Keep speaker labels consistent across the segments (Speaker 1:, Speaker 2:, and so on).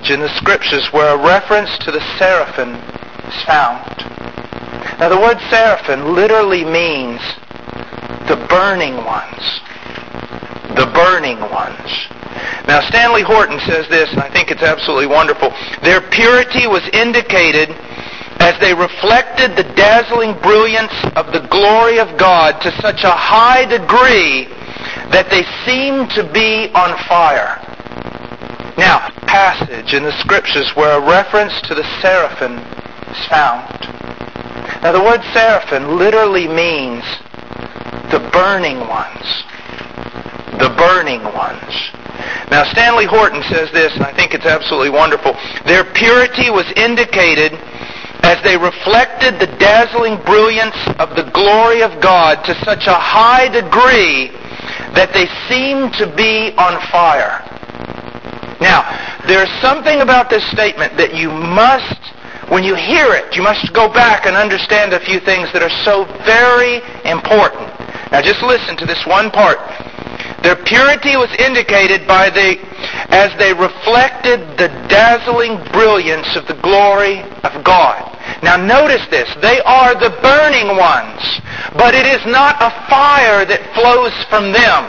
Speaker 1: passage in the Scriptures where a reference to the seraphim is found. Now the word seraphim literally means the burning ones. The burning ones. Now Stanley Horton says this, and I think it's absolutely wonderful. Their purity was indicated as they reflected the dazzling brilliance of the glory of God to such a high degree that they seemed to be on fire. Now, passage in the Scriptures where a reference to the seraphim is found. Now the word seraphim literally means the burning ones. The burning ones. Now Stanley Horton says this, and I think it's absolutely wonderful. Their purity was indicated as they reflected the dazzling brilliance of the glory of God to such a high degree that they seemed to be on fire. Now, there's something about this statement that you must, when you hear it, you must go back and understand a few things that are so very important. Now just listen to this one part. Their purity was indicated as they reflected the dazzling brilliance of the glory of God. Now notice this. They are the burning ones, but it is not a fire that flows from them.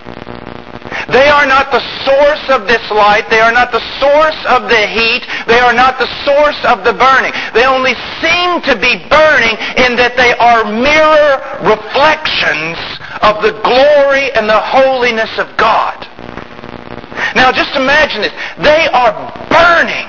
Speaker 1: They are not the source of this light. They are not the source of the heat. They are not the source of the burning. They only seem to be burning in that they are mirror reflections of the glory and the holiness of God. Now just imagine this. They are burning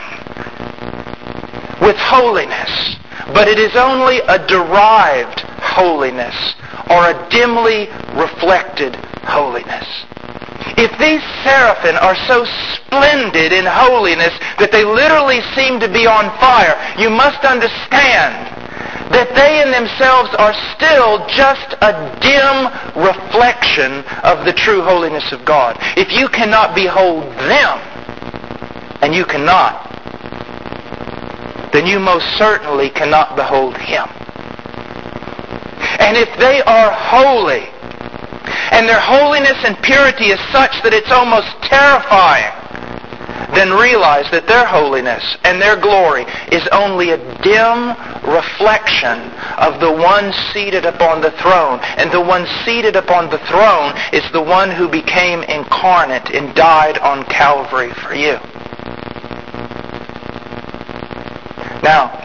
Speaker 1: with holiness, but it is only a derived holiness or a dimly reflected holiness. If these seraphim are so splendid in holiness that they literally seem to be on fire, you must understand that they in themselves are still just a dim reflection of the true holiness of God. If you cannot behold them, and you cannot, then you most certainly cannot behold Him. And if they are holy, and their holiness and purity is such that it's almost terrifying, then realize that their holiness and their glory is only a dim reflection of the one seated upon the throne. And the one seated upon the throne is the one who became incarnate and died on Calvary for you. Now,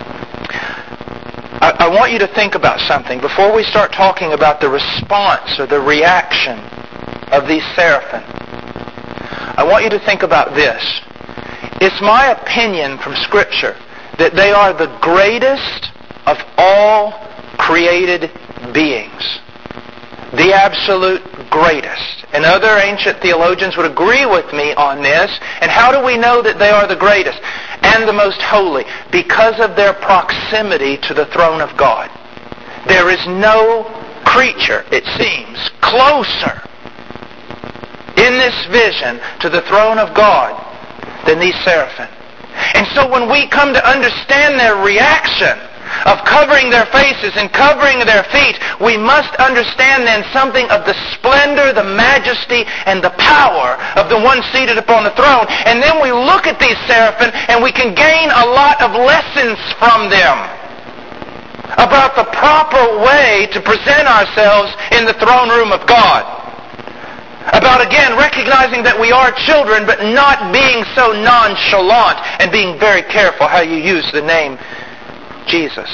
Speaker 1: I want you to think about something before we start talking about the response or the reaction of these seraphim. I want you to think about this. It's my opinion from Scripture that they are the greatest of all created beings. The absolute greatest. And other ancient theologians would agree with me on this. And how do we know that they are the greatest and the most holy? Because of their proximity to the throne of God. There is no creature, it seems, closer in this vision to the throne of God than these seraphim. And so when we come to understand their reaction of covering their faces and covering their feet, we must understand then something of the splendor, the majesty, and the power of the one seated upon the throne. And then we look at these seraphim and we can gain a lot of lessons from them about the proper way to present ourselves in the throne room of God. About, again, recognizing that we are children, but not being so nonchalant and being very careful how you use the name Jesus.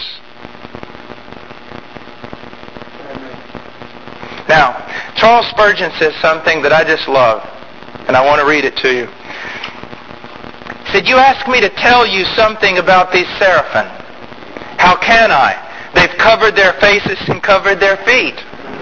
Speaker 1: Now, Charles Spurgeon says something that I just love, and I want to read it to you. He said, "You ask me to tell you something about these seraphim. How can I? They've covered their faces and covered their feet."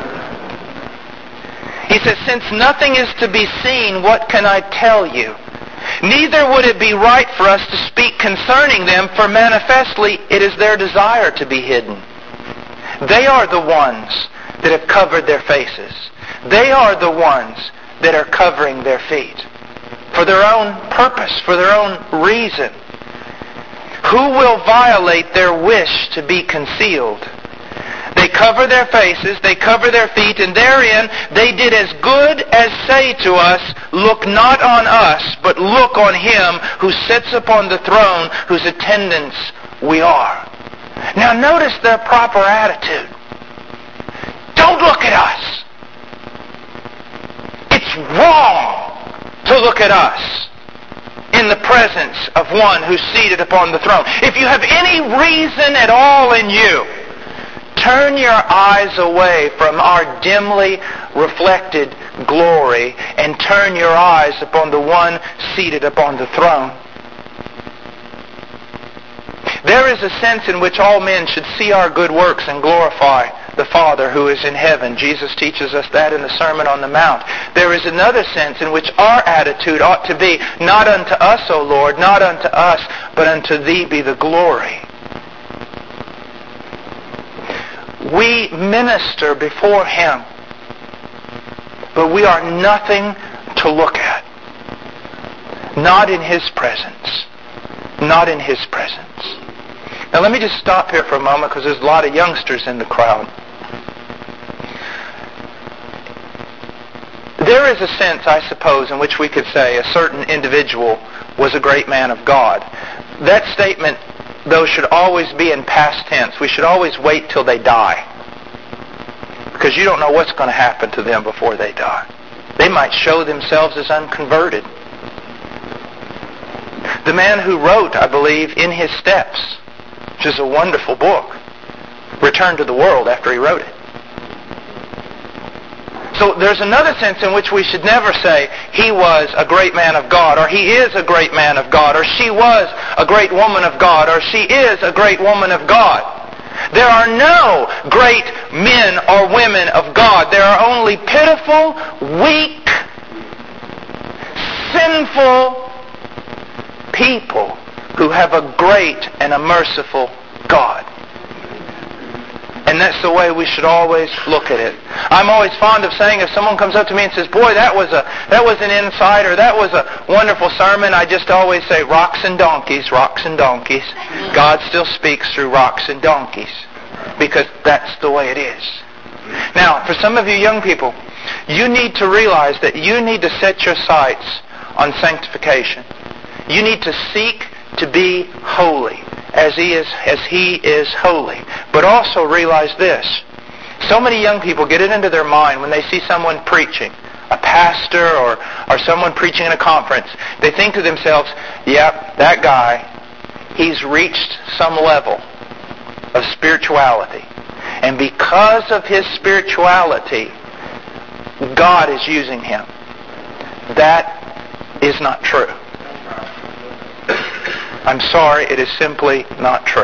Speaker 1: He says, "Since nothing is to be seen, what can I tell you? Neither would it be right for us to speak concerning them, for manifestly it is their desire to be hidden. They are the ones that have covered their faces. They are the ones that are covering their feet. For their own purpose, for their own reason. Who will violate their wish to be concealed? They cover their faces, they cover their feet, and therein they did as good as say to us, look not on us, but look on him who sits upon the throne, whose attendants we are. Now notice their proper attitude. Don't look at us. It's wrong to look at us in the presence of one who's seated upon the throne. If you have any reason at all in you, turn your eyes away from our dimly reflected glory and turn your eyes upon the one seated upon the throne. There is a sense in which all men should see our good works and glorify the Father who is in heaven. Jesus teaches us that in the Sermon on the Mount. There is another sense in which our attitude ought to be, not unto us, O Lord, not unto us, but unto Thee be the glory. We minister before Him, but we are nothing to look at. Not in His presence. Not in His presence. Now let me just stop here for a moment because there's a lot of youngsters in the crowd. There is a sense, I suppose, in which we could say a certain individual was a great man of God. That statement, though, should always be in past tense. We should always wait till they die, because you don't know what's going to happen to them before they die. They might show themselves as unconverted. The man who wrote, I believe, In His Steps, which is a wonderful book, returned to the world after he wrote it. So there's another sense in which we should never say, he was a great man of God, or he is a great man of God, or she was a great woman of God, or she is a great woman of God. There are no great men or women of God. There are only pitiful, weak, sinful people who have a great and a merciful God. And that's the way we should always look at it. I'm always fond of saying, if someone comes up to me and says, boy, that was an insight, or that was a wonderful sermon, I just always say, rocks and donkeys, rocks and donkeys. God still speaks through rocks and donkeys, because that's the way it is. Now, for some of you young people, you need to realize that you need to set your sights on sanctification. You need to seek to be holy as He is holy. But also realize this. So many young people get it into their mind when they see someone preaching, a pastor or someone preaching in a conference. They think to themselves, yep, that guy, he's reached some level of spirituality. And because of his spirituality, God is using him. That is not true. I'm sorry, it is simply not true.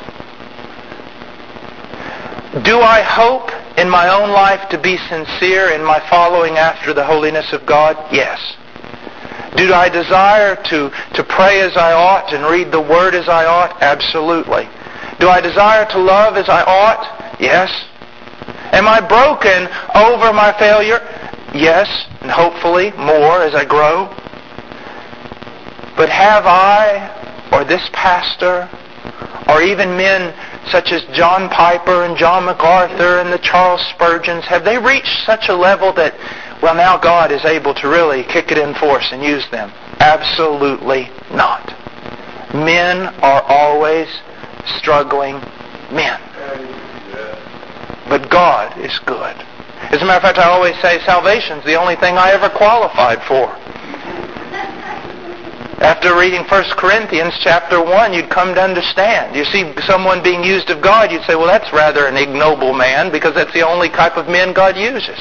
Speaker 1: Do I hope in my own life to be sincere in my following after the holiness of God? Yes. Do I desire to pray as I ought and read the Word as I ought? Absolutely. Do I desire to love as I ought? Yes. Am I broken over my failure? Yes, and hopefully more as I grow. But have I, or this pastor, or even men such as John Piper and John MacArthur and the Charles Spurgeons, have they reached such a level that, well, now God is able to really kick it in force and use them? Absolutely not. Men are always struggling men. But God is good. As a matter of fact, I always say salvation's the only thing I ever qualified for. After reading 1 Corinthians chapter 1, you'd come to understand. You see someone being used of God, you'd say, well, that's rather an ignoble man, because that's the only type of men God uses.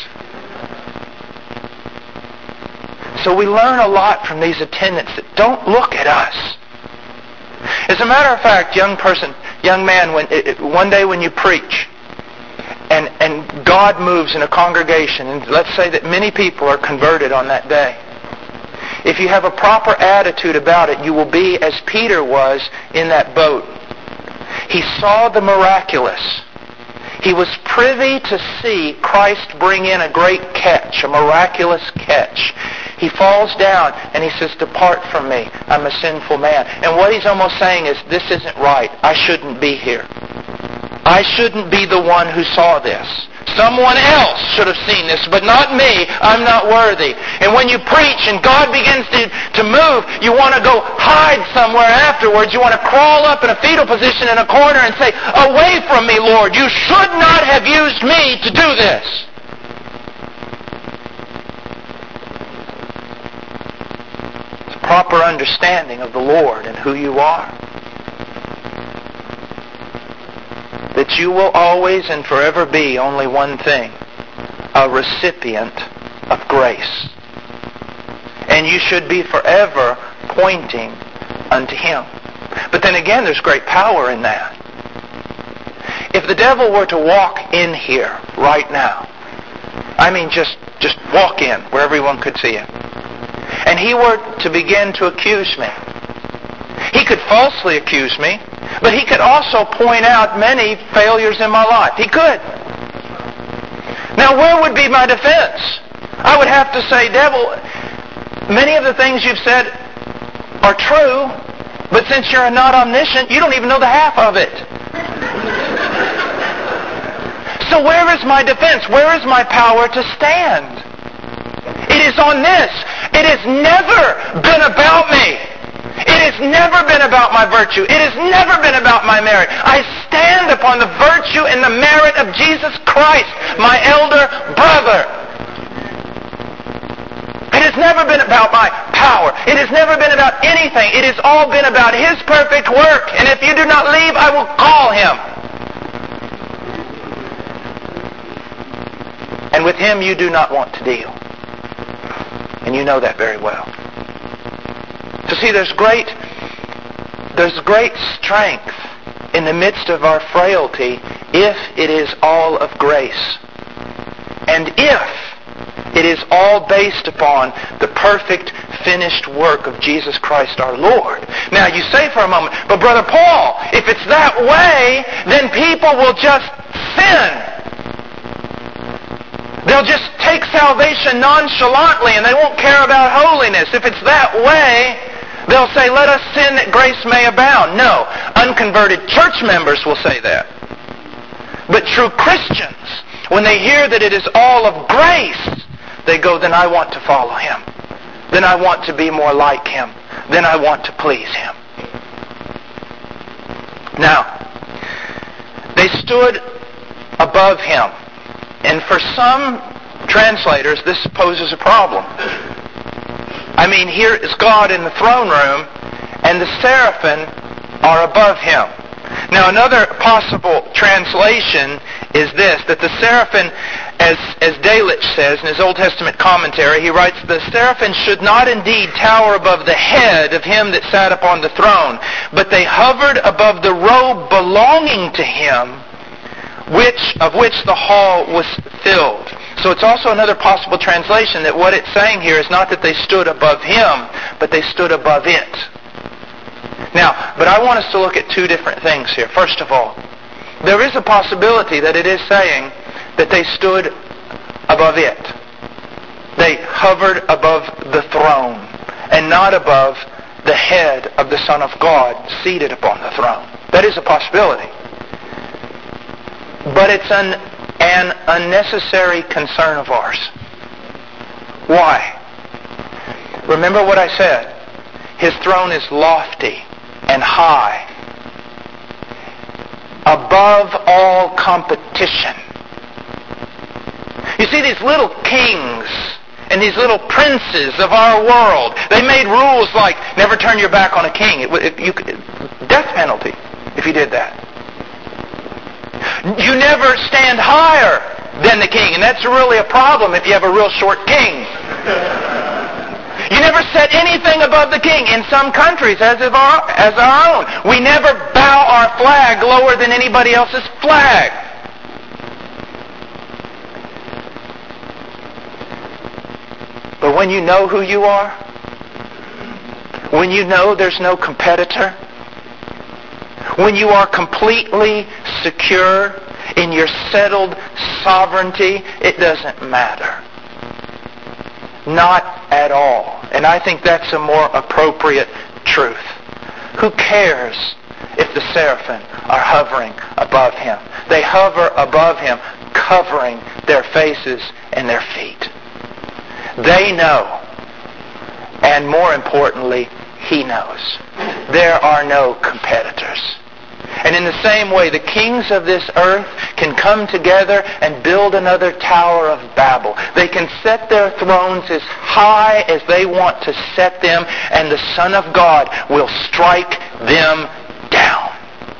Speaker 1: So we learn a lot from these attendants that don't look at us. As a matter of fact, young man, one day when you preach, and God moves in a congregation, and let's say that many people are converted on that day. If you have a proper attitude about it, you will be as Peter was in that boat. He saw the miraculous. He was privy to see Christ bring in a great catch, a miraculous catch. He falls down and he says, depart from me, I'm a sinful man. And what he's almost saying is, this isn't right. I shouldn't be here. I shouldn't be the one who saw this. Someone else should have seen this, but not me. I'm not worthy. And when you preach and God begins to move, you want to go hide somewhere afterwards. You want to crawl up in a fetal position in a corner and say, "Away from me, Lord. You should not have used me to do this." It's a proper understanding of the Lord and who you are. That you will always and forever be only one thing: a recipient of grace. And you should be forever pointing unto Him. But then again, there's great power in that. If the devil were to walk in here right now, I mean just walk in where everyone could see him, and he were to begin to accuse me, he could falsely accuse me, but he could also point out many failures in my life. He could. Now, where would be my defense? I would have to say, "Devil, many of the things you've said are true, but since you're not omniscient, you don't even know the half of it." So where is my defense? Where is my power to stand? It is on this. It has never been about me. It has never been about my virtue. It has never been about my merit. I stand upon the virtue and the merit of Jesus Christ, my elder brother. It has never been about my power. It has never been about anything. It has all been about His perfect work. And if you do not leave, I will call Him. And with Him you do not want to deal. And you know that very well. So see, there's great strength in the midst of our frailty if it is all of grace. And if it is all based upon the perfect finished work of Jesus Christ our Lord. Now you say for a moment, "But Brother Paul, if it's that way, then people will just sin. They'll just take salvation nonchalantly and they won't care about holiness. If it's that way, they'll say, 'Let us sin that grace may abound.'" No, unconverted church members will say that. But true Christians, when they hear that it is all of grace, they go, "Then I want to follow Him. Then I want to be more like Him. Then I want to please Him." Now, they stood above Him. And for some translators, this poses a problem. I mean, here is God in the throne room, and the seraphim are above Him. Now, another possible translation is this, that the seraphim, as Delitzsch says in his Old Testament commentary, he writes, "The seraphim should not indeed tower above the head of Him that sat upon the throne, but they hovered above the robe belonging to Him, of which the hall was filled." So it's also another possible translation that what it's saying here is not that they stood above Him, but they stood above it. Now, but I want us to look at two different things here. First of all, there is a possibility that it is saying that they stood above it. They hovered above the throne and not above the head of the Son of God seated upon the throne. That is a possibility. But it's an unnecessary concern of ours. Why? Remember what I said. His throne is lofty and high, above all competition. You see, these little kings and these little princes of our world, they made rules like never turn your back on a king. Death penalty if you did that. You never stand higher than the king, and that's really a problem if you have a real short king. You never set anything above the king. In some countries, as our own, we never bow our flag lower than anybody else's flag. But when you know who you are, when you know there's no competitor, when you are completely secure in your settled sovereignty, it doesn't matter. Not at all. And I think that's a more appropriate truth. Who cares if the seraphim are hovering above Him? They hover above Him covering their faces and their feet. They know, and more importantly, He knows. There are no competitors. And in the same way, the kings of this earth can come together and build another Tower of Babel. They can set their thrones as high as they want to set them, and the Son of God will strike them down.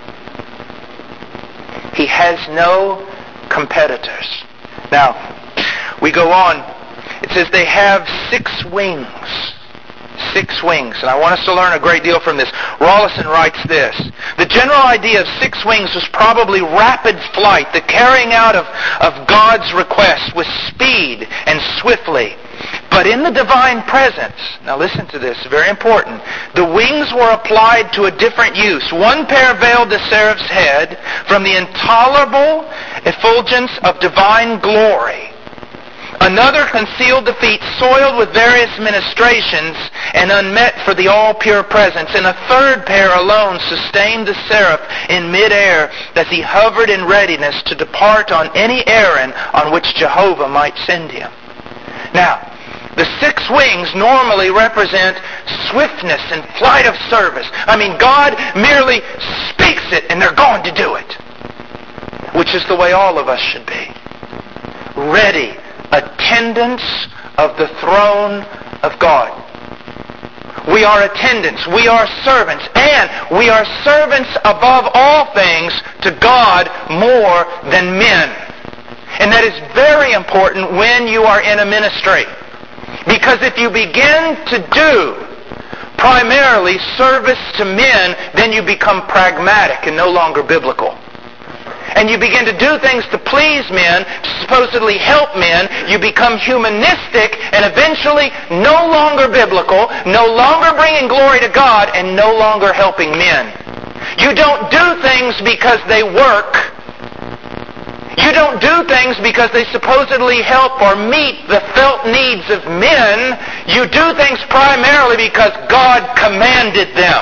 Speaker 1: He has no competitors. Now, we go on. It says they have 6 wings. 6 wings. And I want us to learn a great deal from this. Rawlinson writes this: the general idea of 6 wings was probably rapid flight, the carrying out of God's request with speed and swiftly. But in the divine presence, now listen to this, very important, the wings were applied to a different use. One pair veiled the seraph's head from the intolerable effulgence of divine glory. Another concealed the feet soiled with various ministrations and unmet for the all-pure presence. And a third pair alone sustained the seraph in midair as he hovered in readiness to depart on any errand on which Jehovah might send him. Now, the 6 wings normally represent swiftness and flight of service. I mean, God merely speaks it and they're going to do it. Which is the way all of us should be. Ready. Attendants of the throne of God. We are attendants. We are servants. And we are servants above all things to God more than men. And that is very important when you are in a ministry. Because if you begin to do primarily service to men, then you become pragmatic and no longer biblical. And you begin to do things to please men, to supposedly help men, you become humanistic and eventually no longer biblical, no longer bringing glory to God, and no longer helping men. You don't do things because they work. You don't do things because they supposedly help or meet the felt needs of men. You do things primarily because God commanded them.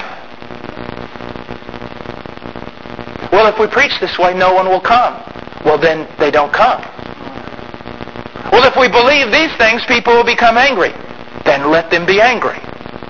Speaker 1: Well, if we preach this way, no one will come. Well, then they don't come. Well, if we believe these things, people will become angry. Then let them be angry.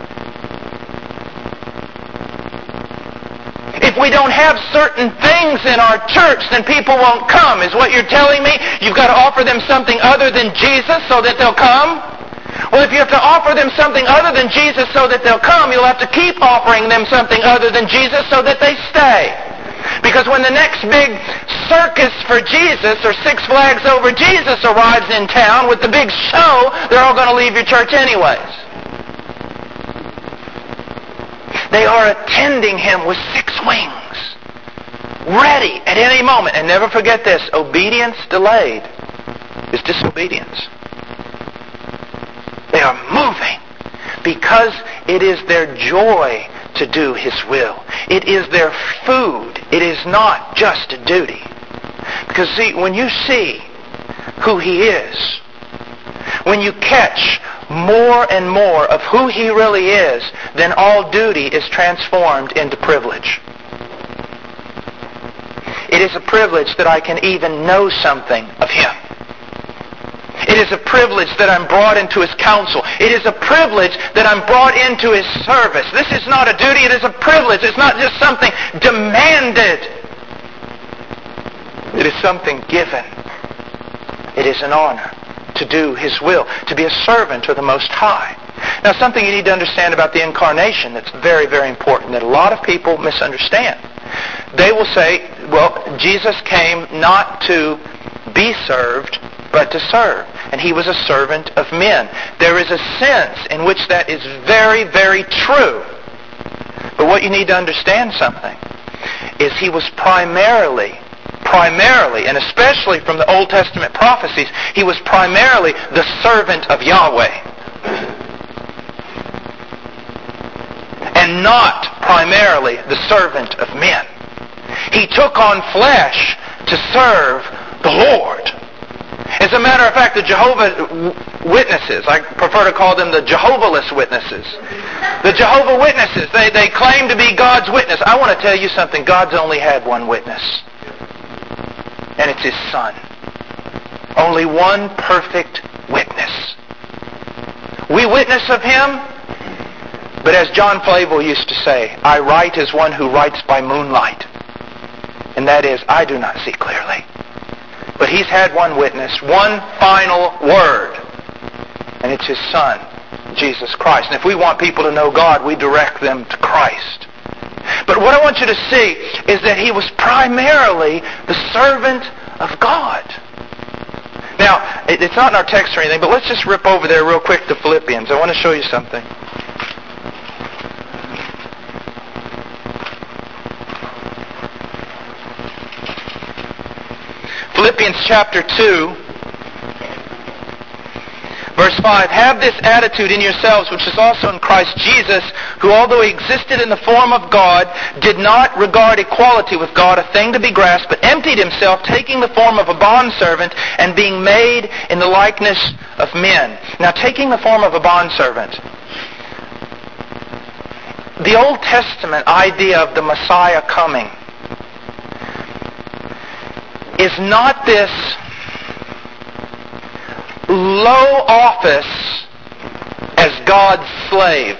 Speaker 1: If we don't have certain things in our church, then people won't come. Is what you're telling me? You've got to offer them something other than Jesus so that they'll come? Well, if you have to offer them something other than Jesus so that they'll come, you'll have to keep offering them something other than Jesus so that they stay. Because when the next big circus for Jesus or Six Flags Over Jesus arrives in town with the big show, they're all going to leave your church anyways. They are attending him with 6 wings, ready at any moment. And never forget this, obedience delayed is disobedience. They are moving because it is their joy to do his will. It is their food. It is not just a duty. Because see, when you see who he is, when you catch more and more of who he really is, then all duty is transformed into privilege. It is a privilege that I can even know something of him. It is a privilege that I'm brought into his counsel. It is a privilege that I'm brought into his service. This is not a duty, it is a privilege. It's not just something demanded. It is something given. It is an honor to do his will, to be a servant of the Most High. Now, something you need to understand about the incarnation that's very, very important, that a lot of people misunderstand. They will say, well, Jesus came not to be served, but to serve. And he was a servant of men. There is a sense in which that is very, very true. But what you need to understand something is he was primarily, and especially from the Old Testament prophecies, he was primarily the servant of Yahweh. And not primarily the servant of men. He took on flesh to serve the Lord. As a matter of fact, the Jehovah's Witnesses, I prefer to call them the Jehovah-less Witnesses. The Jehovah Witnesses, they claim to be God's witness. I want to tell you something. God's only had one witness. And it's his Son. Only one perfect witness. We witness of Him, but as John Flavel used to say, I write as one who writes by moonlight. And that is, I do not see clearly. But He's had one witness, one final word. And it's His Son, Jesus Christ. And if we want people to know God, we direct them to Christ. But what I want you to see is that He was primarily the servant of God. Now, it's not in our text or anything, but let's just rip over there real quick to Philippians. I want to show you something. Philippians chapter 2, verse 5, have this attitude in yourselves, which is also in Christ Jesus, who although He existed in the form of God, did not regard equality with God a thing to be grasped, but emptied Himself, taking the form of a bondservant, and being made in the likeness of men. Now, taking the form of a bondservant, the Old Testament idea of the Messiah coming is not this low office as God's slave,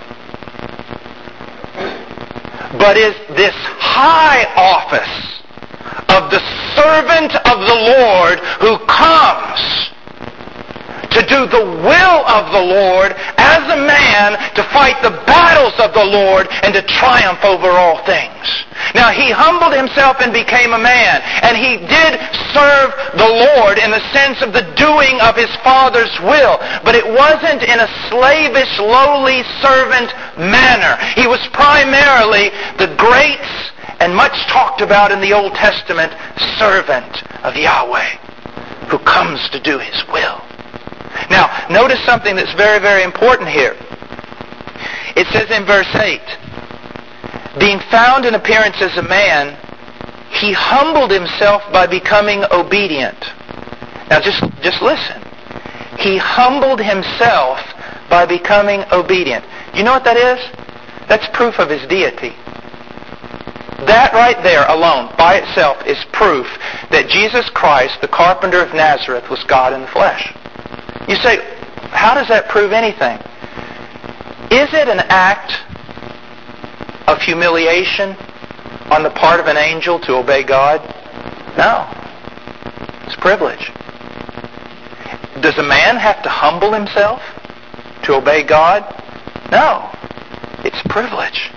Speaker 1: but is this high office of the servant of the Lord who comes to do the will of the Lord as a man, to fight the battles of the Lord and to triumph over all things. Now, He humbled Himself and became a man, and He did serve the Lord in the sense of the doing of His Father's will, but it wasn't in a slavish, lowly servant manner. He was primarily the great and much talked about in the Old Testament servant of Yahweh who comes to do His will. Now, notice something that's very, very important here. It says in verse 8, being found in appearance as a man, He humbled Himself by becoming obedient. Now, just listen. He humbled Himself by becoming obedient. You know what that is? That's proof of His deity. That right there alone, by itself, is proof that Jesus Christ, the carpenter of Nazareth, was God in the flesh. You say, how does that prove anything? Is it an act of humiliation on the part of an angel to obey God? No. It's privilege. Does a man have to humble himself to obey God? No. It's privilege.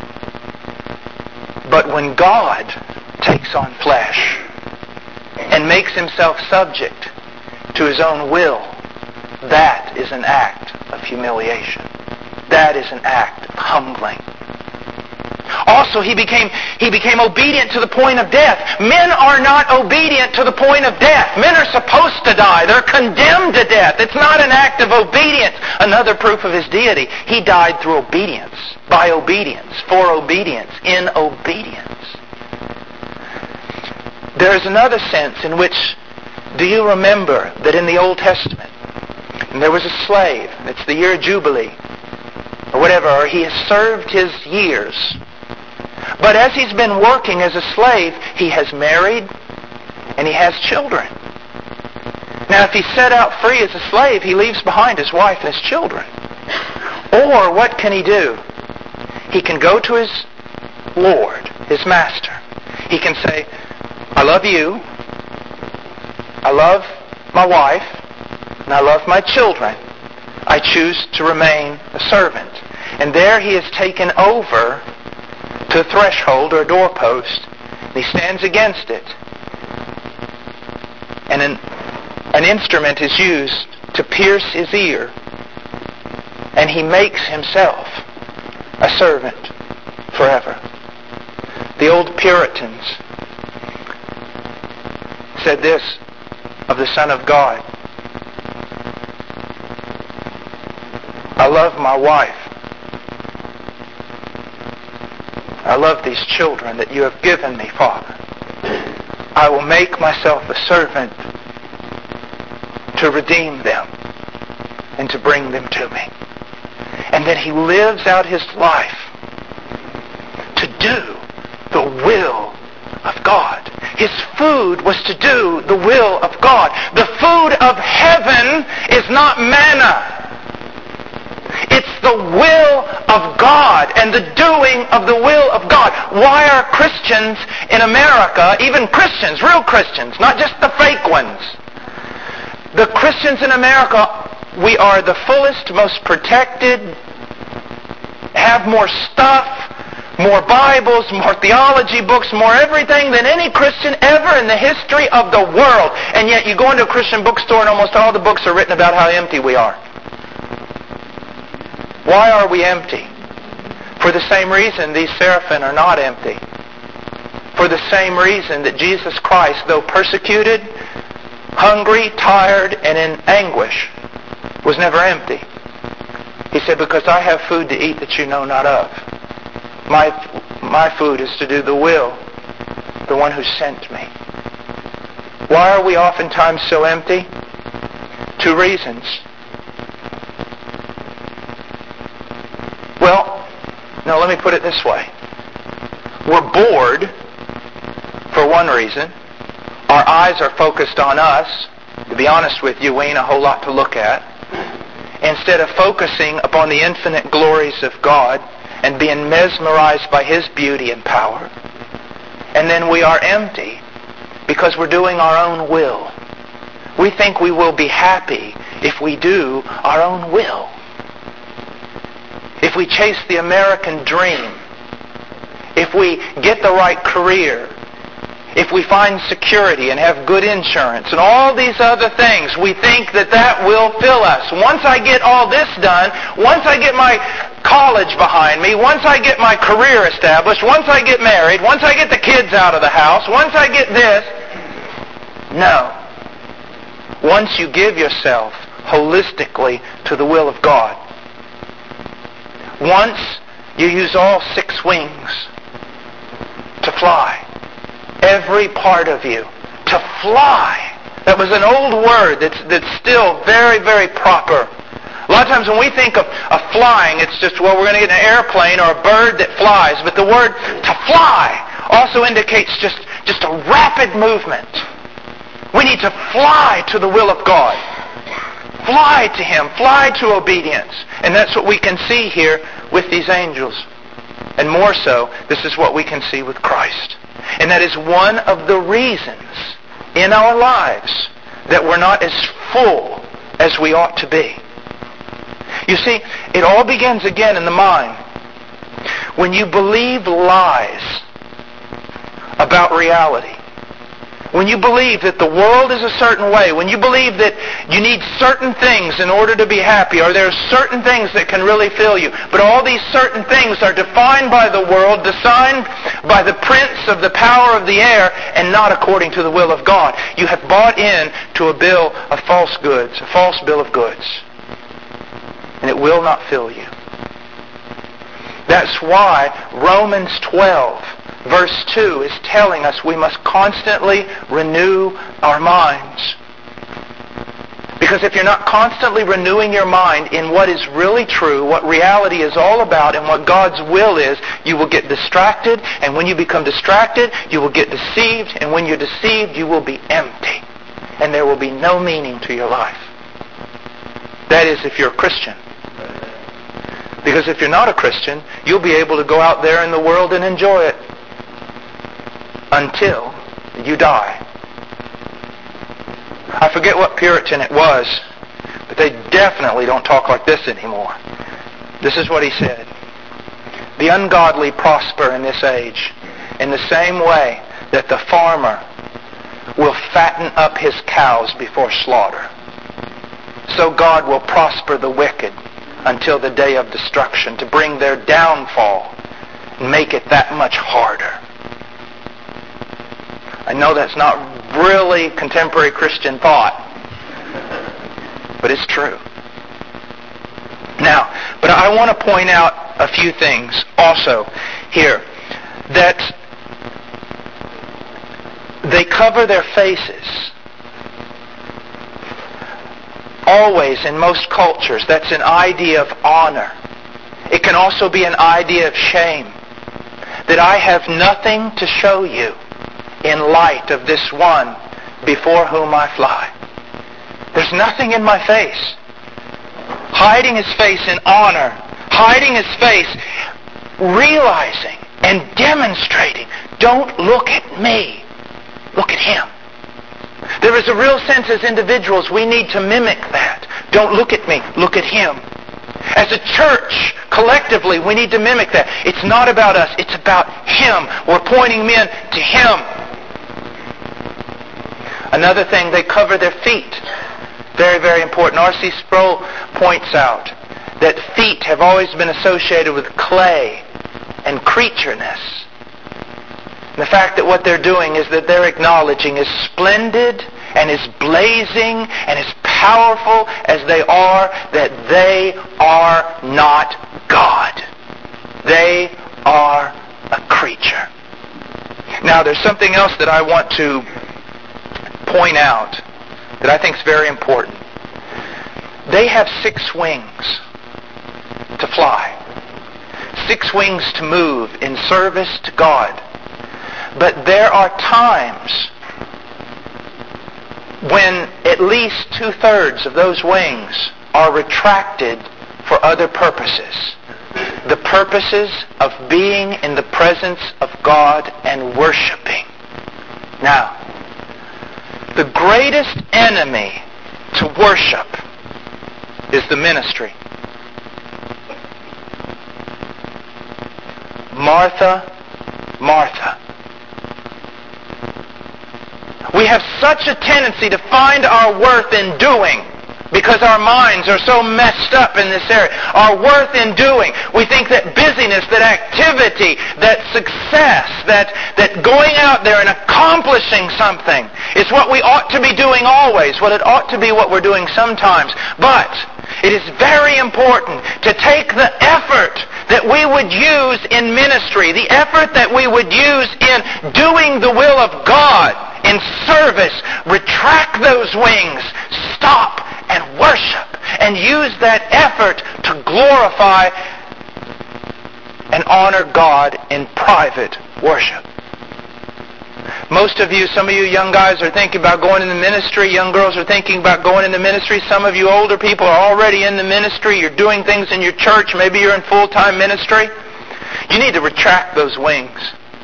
Speaker 1: But when God takes on flesh and makes Himself subject to His own will, that is an act of humiliation. That is an act of humbling. Also, he became obedient to the point of death. Men are not obedient to the point of death. Men are supposed to die. They're condemned to death. It's not an act of obedience. Another proof of His deity. He died through obedience, by obedience, for obedience, in obedience. There is another sense in which, do you remember that in the Old Testament, and there was a slave, and it's the year of Jubilee, or whatever, or he has served his years. But as he's been working as a slave, he has married, and he has children. Now, if he's set out free as a slave, he leaves behind his wife and his children. Or what can he do? He can go to his Lord, his master. He can say, I love you, I love my wife, and I love my children. I choose to remain a servant. And there he is taken over to a threshold or a doorpost, and he stands against it. And an instrument is used to pierce his ear, and he makes himself a servant forever. The old Puritans said this of the Son of God: I love my wife. I love these children that you have given me, Father. I will make myself a servant to redeem them and to bring them to me. And then he lives out his life to do the will of God. His food was to do the will of God. The food of heaven is not manna. It's the will of God and the doing of the will of God. Why are Christians in America, even Christians, real Christians, not just the fake ones, the Christians in America, we are the fullest, most protected, have more stuff, more Bibles, more theology books, more everything than any Christian ever in the history of the world. And yet you go into a Christian bookstore and almost all the books are written about how empty we are. Why are we empty? For the same reason these seraphim are not empty. For the same reason that Jesus Christ, though persecuted, hungry, tired, and in anguish, was never empty. He said, because I have food to eat that you know not of. My food is to do the will, the one who sent me. Why are we oftentimes so empty? 2 reasons. Well, no, let me put it this way. We're bored, for one reason. Our eyes are focused on us. To be honest with you, we ain't a whole lot to look at. Instead of focusing upon the infinite glories of God and being mesmerized by His beauty and power. And then we are empty because we're doing our own will. We think we will be happy if we do our own will. If we chase the American dream, if we get the right career, if we find security and have good insurance and all these other things, we think that that will fill us. Once I get all this done, once I get my college behind me, once I get my career established, once I get married, once I get the kids out of the house, once I get this. No. Once you give yourself holistically to the will of God. Once you use all 6 wings to fly. Every part of you to fly. That was an old word that's still very, very proper. A lot of times when we think of flying, it's just, well, we're going to get an airplane or a bird that flies. But the word to fly also indicates just a rapid movement. We need to fly to the will of God. Fly to Him. Fly to obedience. And that's what we can see here with these angels. And more so, this is what we can see with Christ. And that is one of the reasons in our lives that we're not as full as we ought to be. You see, it all begins again in the mind. When you believe lies about reality, when you believe that the world is a certain way, when you believe that you need certain things in order to be happy, or there are certain things that can really fill you, but all these certain things are defined by the world, designed by the prince of the power of the air, and not according to the will of God. You have bought in to a bill of false goods, a false bill of goods, and it will not fill you. That's why Romans 12 Verse 2 is telling us we must constantly renew our minds. Because if you're not constantly renewing your mind in what is really true, what reality is all about, and what God's will is, you will get distracted, and when you become distracted, you will get deceived, and when you're deceived, you will be empty. And there will be no meaning to your life. That is, if you're a Christian. Because if you're not a Christian, you'll be able to go out there in the world and enjoy it. Until you die. I forget what Puritan it was, but they definitely don't talk like this anymore. This is what he said. The ungodly prosper in this age in the same way that the farmer will fatten up his cows before slaughter. So God will prosper the wicked until the day of destruction, to bring their downfall and make it that much harder. I know that's not really contemporary Christian thought, but it's true. Now, but I want to point out a few things also here, that they cover their faces. Always in most cultures, that's an idea of honor. It can also be an idea of shame, that I have nothing to show you in light of this one before whom I fly. There's nothing in my face. Hiding his face in honor, hiding his face, realizing and demonstrating, don't look at me, look at him. There is a real sense as individuals we need to mimic that. Don't look at me, look at him. As a church, collectively, we need to mimic that. It's not about us, it's about him. We're pointing men to him. Another thing, they cover their feet. Very, very important. R.C. Sproul points out that feet have always been associated with clay and creatureness. And the fact that what they're doing is that they're acknowledging as splendid and as blazing and as powerful as they are, that they are not God. They are a creature. Now, there's something else that I want to point out that I think is very important. They have 6 wings to fly. 6 wings to move in service to God. But there are times when at least 2/3 of those wings are retracted for other purposes. The purposes of being in the presence of God and worshiping. Now, the greatest enemy to worship is the ministry. Martha, Martha. We have such a tendency to find our worth in doing because our minds are so messed up in this area. Our worth in doing. We think that busyness, that activity, that success, that going out there and accomplishing something is what we ought to be doing always. Well, it ought to be what we're doing sometimes. But it is very important to take the effort that we would use in ministry, the effort that we would use in doing the will of God, in service, retract those wings, stop and worship, and use that effort to glorify and honor God in private worship. Most of you, some of you young guys are thinking about going in the ministry. Young girls are thinking about going in the ministry. Some of you older people are already in the ministry. You're doing things in your church. Maybe you're in full-time ministry. You need to retract those wings.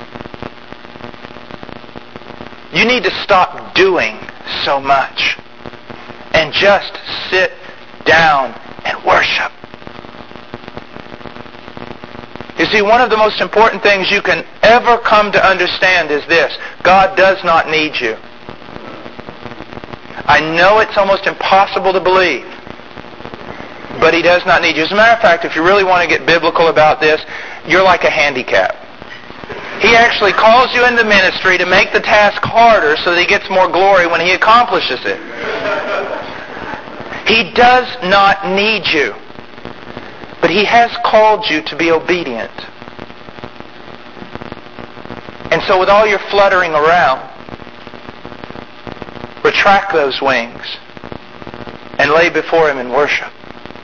Speaker 1: You need to stop doing so much and just sit down and worship. You see, one of the most important things you can ever come to understand is this: God does not need you. I know it's almost impossible to believe, but He does not need you. As a matter of fact, if you really want to get biblical about this, you're like a handicap. He actually calls you into ministry to make the task harder so that He gets more glory when He accomplishes it. He does not need you, but He has called you to be obedient. And so with all your fluttering around, retract those wings and lay before Him in worship.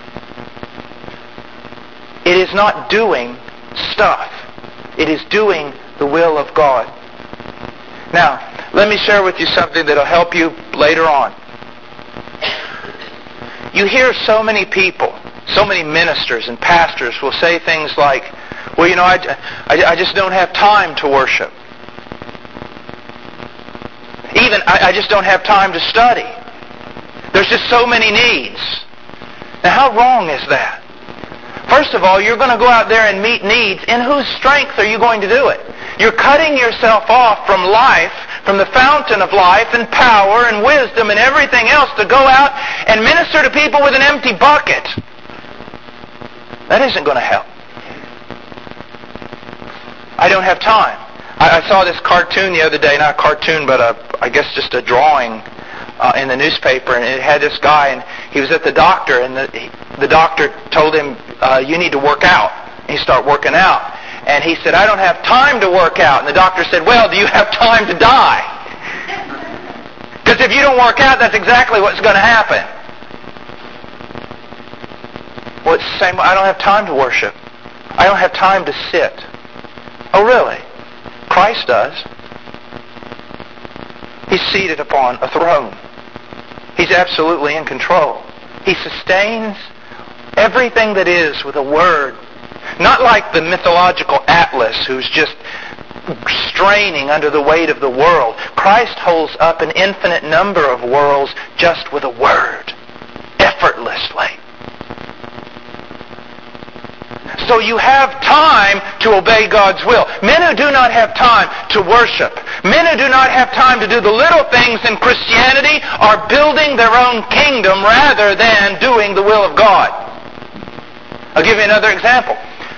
Speaker 1: It is not doing stuff. It is doing the will of God. Now, let me share with you something that will help you later on. You hear so many people, so many ministers and pastors will say things like, well, you know, I just don't have time to worship. Even, I just don't have time to study. There's just so many needs. Now, how wrong is that? First of all, you're going to go out there and meet needs. In whose strength are you going to do it? You're cutting yourself off from life, from the fountain of life and power and wisdom and everything else to go out and minister to people with an empty bucket. That isn't going to help. I don't have time. I saw this cartoon the other day, not a cartoon, but I guess just a drawing in the newspaper, and it had this guy, and he was at the doctor, and the doctor told him, you need to work out. And he started working out. And he said, I don't have time to work out. And the doctor said, well, do you have time to die? Because if you don't work out, that's exactly what's going to happen. Well, it's the same. I don't have time to worship. I don't have time to sit. Oh, really? Christ does. He's seated upon a throne. He's absolutely in control. He sustains everything that is with a word. Not like the mythological Atlas who's just straining under the weight of the world. Christ holds up an infinite number of worlds just with a word, effortlessly. So you have time to obey God's will. Men who do not have time to worship, men who do not have time to do the little things in Christianity are building their own kingdom rather than doing the will of God. I'll give you another example.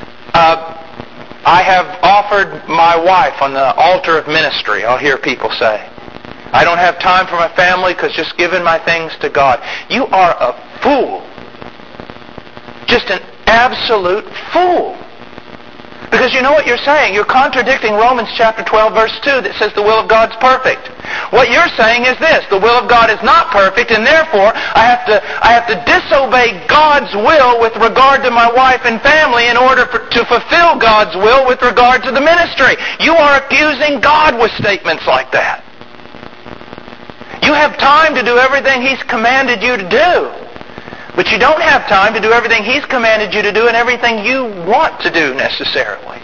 Speaker 1: I have offered my wife on the altar of ministry, I'll hear people say. I don't have time for my family because just giving my things to God. You are a fool. Just an absolute fool. Because you know what you're saying. You're contradicting Romans chapter 12, verse 2 that says the will of God's perfect. What you're saying is this: the will of God is not perfect, and therefore I have to disobey God's will with regard to my wife and family in order to fulfill God's will with regard to the ministry. You are accusing God with statements like that. You have time to do everything He's commanded you to do. But you don't have time to do everything He's commanded you to do and everything you want to do necessarily.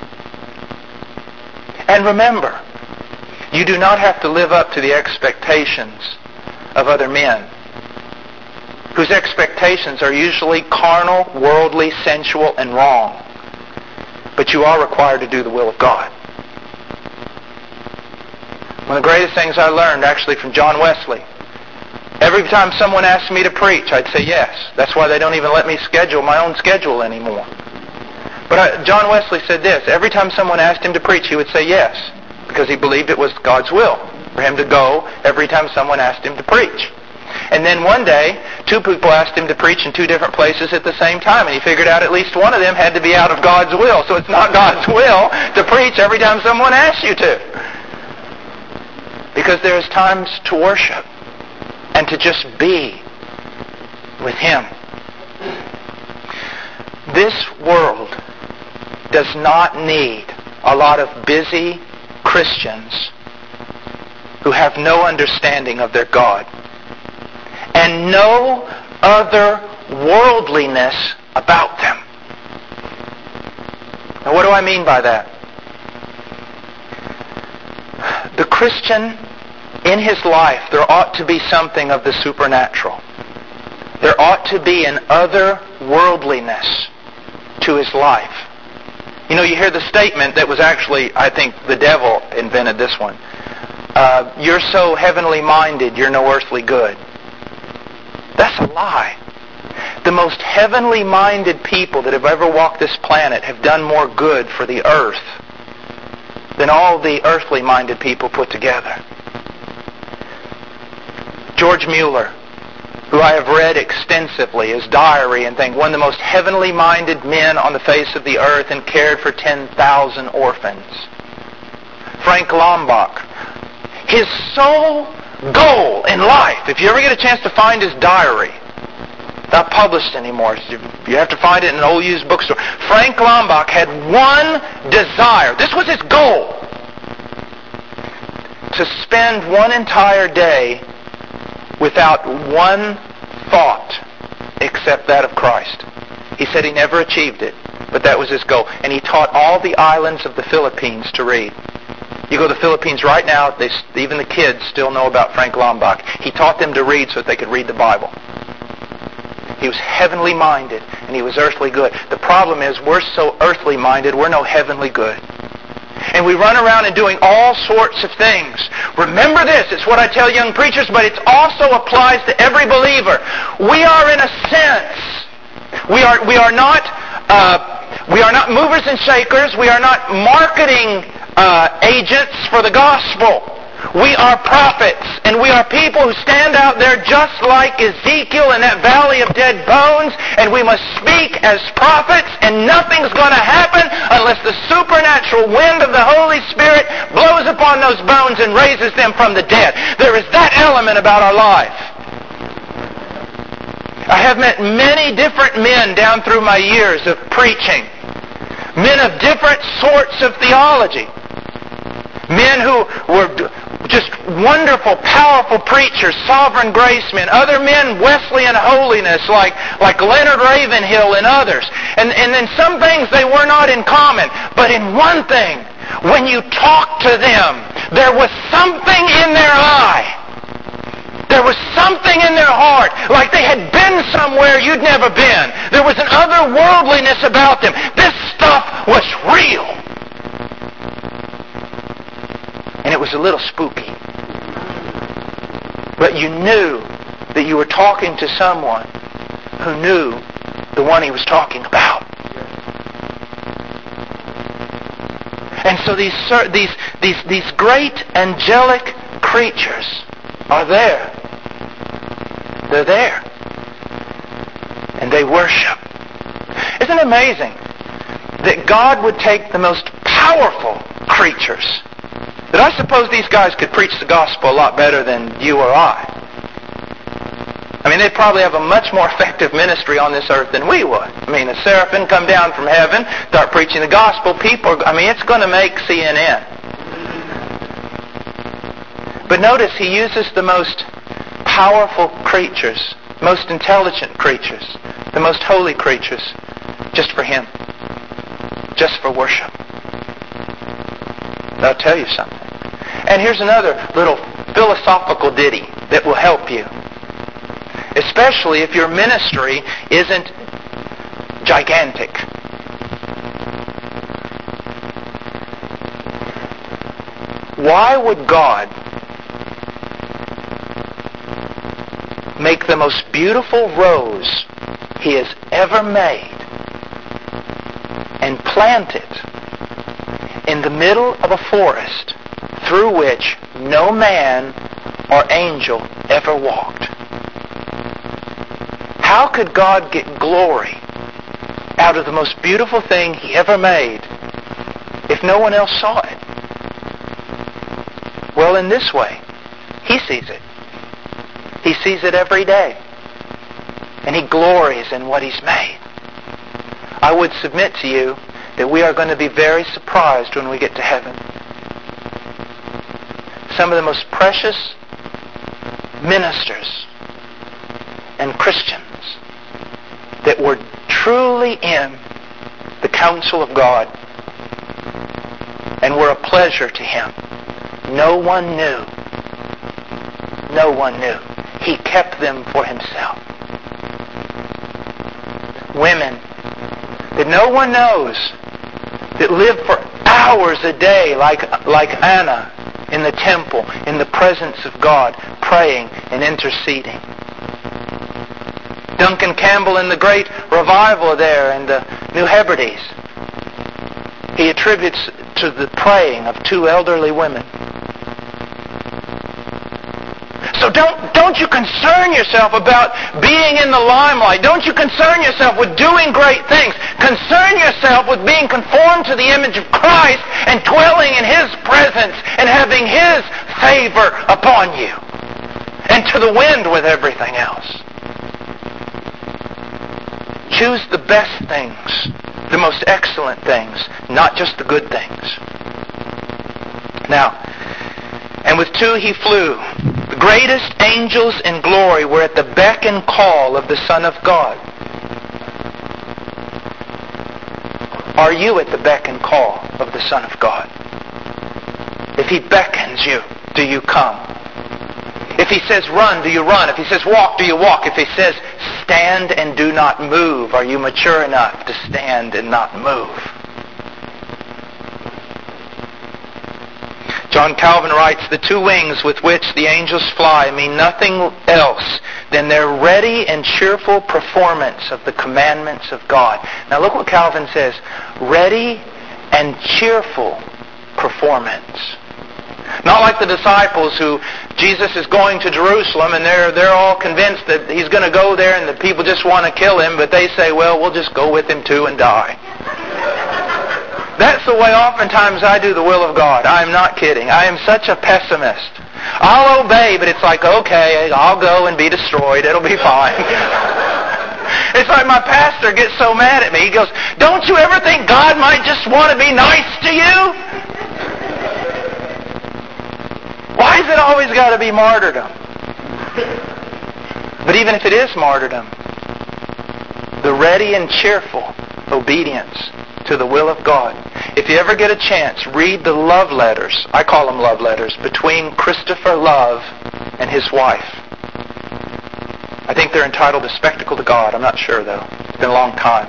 Speaker 1: And remember, you do not have to live up to the expectations of other men, whose expectations are usually carnal, worldly, sensual, and wrong. But you are required to do the will of God. One of the greatest things I learned actually from John Wesley, every time someone asked me to preach, I'd say yes. That's why they don't even let me schedule my own schedule anymore. But John Wesley said this: every time someone asked him to preach, he would say yes, because he believed it was God's will for him to go every time someone asked him to preach. And then one day, two people asked him to preach in two different places at the same time, and he figured out at least one of them had to be out of God's will. So it's not God's will to preach every time someone asks you to. Because there's times to worship and to just be with Him. This world does not need a lot of busy Christians who have no understanding of their God and no other worldliness about them. Now, what do I mean by that? The Christian, in his life, there ought to be something of the supernatural. There ought to be an otherworldliness to his life. You know, you hear the statement that was actually, I think, the devil invented this one. You're so heavenly minded, you're no earthly good. That's a lie. The most heavenly minded people that have ever walked this planet have done more good for the earth than all the earthly minded people put together. George Mueller, who I have read extensively, his diary and things, one of the most heavenly minded men on the face of the earth, and cared for 10,000 orphans. Frank Lombach, his sole goal in life, if you ever get a chance to find his diary, not published anymore, you have to find it in an old used bookstore. Frank Lombach had one desire. This was his goal: to spend one entire day without one thought except that of Christ. He said he never achieved it, but that was his goal. And he taught all the islands of the Philippines to read. You go to the Philippines right now, even the kids still know about Frank Lombach. He taught them to read so that they could read the Bible. He was heavenly minded, and he was earthly good. The problem is, we're so earthly minded, we're no heavenly good. And we run around and doing all sorts of things. Remember this, it's what I tell young preachers, but it also applies to every believer. We are, in a sense, we are not movers and shakers. We are not marketing agents for the gospel. We are prophets, and we are people who stand out there just like Ezekiel in that valley of dead bones, and we must speak as prophets, and nothing's going to happen unless the supernatural wind of the Holy Spirit blows upon those bones and raises them from the dead. There is that element about our life. I have met many different men down through my years of preaching, men of different sorts of theology, men who were just wonderful, powerful preachers, Sovereign Grace men, other men, Wesleyan holiness, like Leonard Ravenhill and others. And then some things they were not in common. But in one thing, when you talked to them, there was something in their eye. There was something in their heart, like they had been somewhere you'd never been. There was an otherworldliness about them. This stuff was real. And it was a little spooky. But you knew that you were talking to someone who knew the one he was talking about. And so these great angelic creatures are there. They're there. And they worship. Isn't it amazing that God would take the most powerful creatures? That I suppose these guys could preach the gospel a lot better than you or I. I mean, they'd probably have a much more effective ministry on this earth than we would. I mean, a seraphim come down from heaven, start preaching the gospel. It's going to make CNN. But notice he uses the most powerful creatures, most intelligent creatures, the most holy creatures, just for him. Just for worship. I'll tell you something. And here's another little philosophical ditty that will help you. Especially if your ministry isn't gigantic. Why would God make the most beautiful rose he has ever made and plant it in the middle of a forest through which no man or angel ever walked? How could God get glory out of the most beautiful thing he ever made if no one else saw it? Well, in this way, he sees it. He sees it every day. And he glories in what he's made. I would submit to you that we are going to be very surprised when we get to heaven. Some of the most precious ministers and Christians that were truly in the counsel of God and were a pleasure to him. No one knew. No one knew. He kept them for himself. Women that no one knows, that live for hours a day like Anna in the temple, in the presence of God, praying and interceding. Duncan Campbell in the great revival there in the New Hebrides, he attributes to the praying of two elderly women. So don't you concern yourself about being in the limelight. Don't you concern yourself with doing great things. Concern yourself with being conformed to the image of Christ and dwelling in his presence and having his favor upon you. And to the wind with everything else. Choose the best things, the most excellent things, not just the good things. Now, and with two he flew. The greatest angels in glory were at the beck and call of the Son of God. Are you at the beck and call of the Son of God? If he beckons you, do you come? If he says run, do you run? If he says walk, do you walk? If he says stand and do not move, are you mature enough to stand and not move? John Calvin writes, the two wings with which the angels fly mean nothing else than their ready and cheerful performance of the commandments of God. Now look what Calvin says, ready and cheerful performance. Not like the disciples who Jesus is going to Jerusalem and they're all convinced that he's going to go there and the people just want to kill him, but they say, well, we'll just go with him too and die. That's the way oftentimes I do the will of God. I am not kidding. I am such a pessimist. I'll obey, but it's like, okay, I'll go and be destroyed. It'll be fine. It's like my pastor gets so mad at me. He goes, don't you ever think God might just want to be nice to you? Why has it always got to be martyrdom? But even if it is martyrdom, the ready and cheerful obedience to the will of God. If you ever get a chance, read the love letters, I call them love letters, between Christopher Love and his wife. I think they're entitled A Spectacle to God. I'm not sure, though. It's been a long time.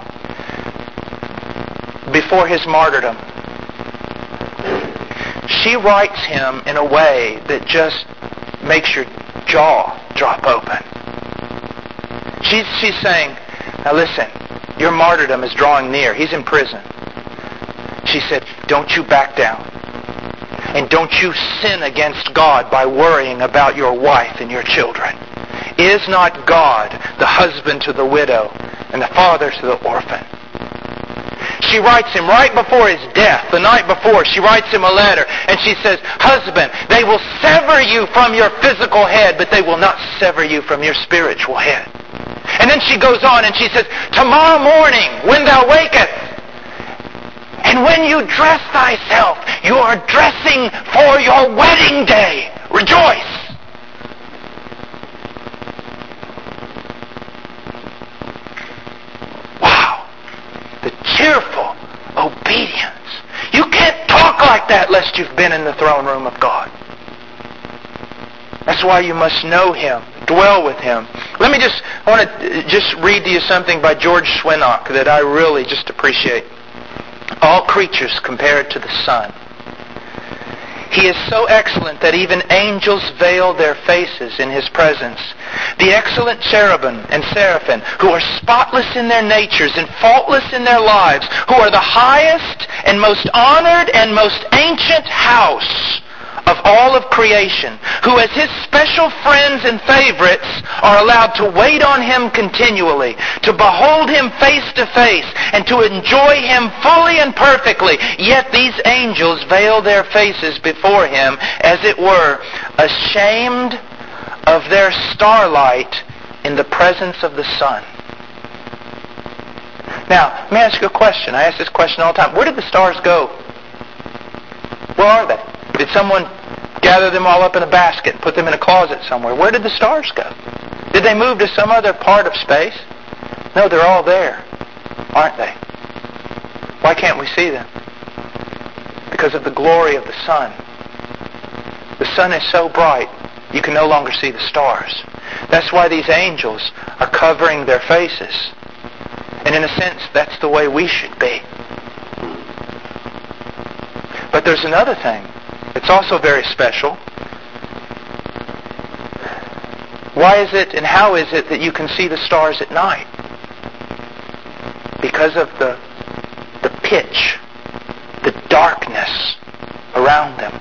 Speaker 1: Before his martyrdom, she writes him in a way that just makes your jaw drop open. She's saying, now listen, your martyrdom is drawing near. He's in prison. She said, don't you back down. And don't you sin against God by worrying about your wife and your children. Is not God the husband to the widow and the father to the orphan? She writes him right before his death, the night before, she writes him a letter, and she says, husband, they will sever you from your physical head, but they will not sever you from your spiritual head. And then she goes on and she says, tomorrow morning, when thou wakest, and when you dress thyself, you are dressing for your wedding day. Rejoice. Wow. The cheerful obedience. You can't talk like that lest you've been in the throne room of God. That's why you must know Him, dwell with Him. I want to just read to you something by George Swinnock that I really just appreciate. All creatures compared to the sun. He is so excellent that even angels veil their faces in His presence. The excellent cherubim and seraphim, who are spotless in their natures and faultless in their lives, who are the highest and most honored and most ancient house of all of creation, who as His special friends and favorites are allowed to wait on Him continually, to behold Him face to face, and to enjoy Him fully and perfectly. Yet these angels veil their faces before Him, as it were, ashamed of their starlight in the presence of the sun. Now, let me ask you a question. I ask this question all the time. Where did the stars go? Where are they? Did someone gather them all up in a basket and put them in a closet somewhere? Where did the stars go? Did they move to some other part of space? No, they're all there, aren't they? Why can't we see them? Because of the glory of the sun. The sun is so bright, you can no longer see the stars. That's why these angels are covering their faces. And in a sense, that's the way we should be. But there's another thing. It's also very special. Why is it and how is it that you can see the stars at night? Because of the pitch, the darkness around them.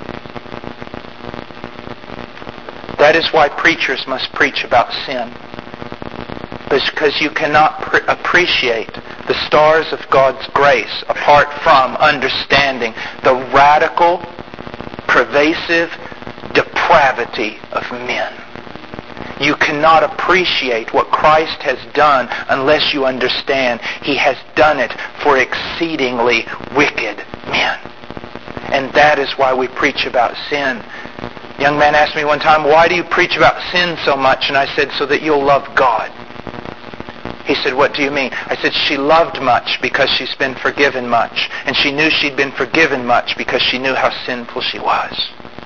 Speaker 1: That is why preachers must preach about sin. Because you cannot appreciate the stars of God's grace apart from understanding the radical, pervasive depravity of men. You cannot appreciate what Christ has done unless you understand He has done it for exceedingly wicked men. And that is why we preach about sin. A young man asked me one time, why do you preach about sin so much? And I said, so that you'll love God. He said, what do you mean? I said, she loved much because she's been forgiven much. And she knew she'd been forgiven much because she knew how sinful she was.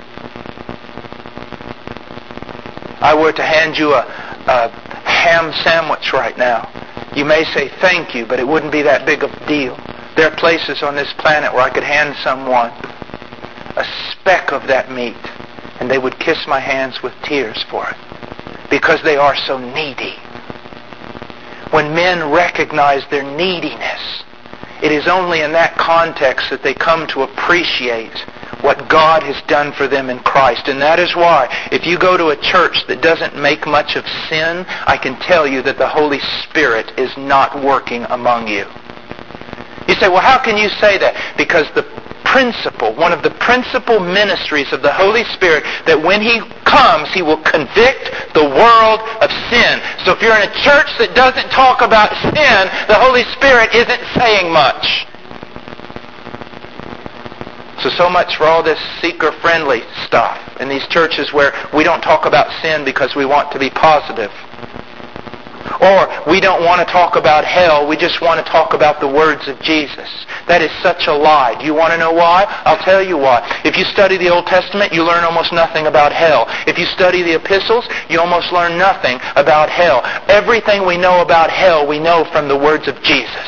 Speaker 1: I were to hand you a ham sandwich right now. You may say thank you, but it wouldn't be that big of a deal. There are places on this planet where I could hand someone a speck of that meat, and they would kiss my hands with tears for it because they are so needy. When men recognize their neediness, it is only in that context that they come to appreciate what God has done for them in Christ. And that is why, if you go to a church that doesn't make much of sin, I can tell you that the Holy Spirit is not working among you. You say, well, how can you say that? Because one of the principal ministries of the Holy Spirit, that when He comes, He will convict the world of sin. So if you're in a church that doesn't talk about sin, the Holy Spirit isn't saying much. So much for all this seeker-friendly stuff. in these churches where we don't talk about sin because we want to be positive. Or we don't want to talk about hell, we just want to talk about the words of Jesus. That is such a lie. Do you want to know why? I'll tell you why. If you study the Old Testament, you learn almost nothing about hell. If you study the epistles, you almost learn nothing about hell. Everything we know about hell, we know from the words of Jesus.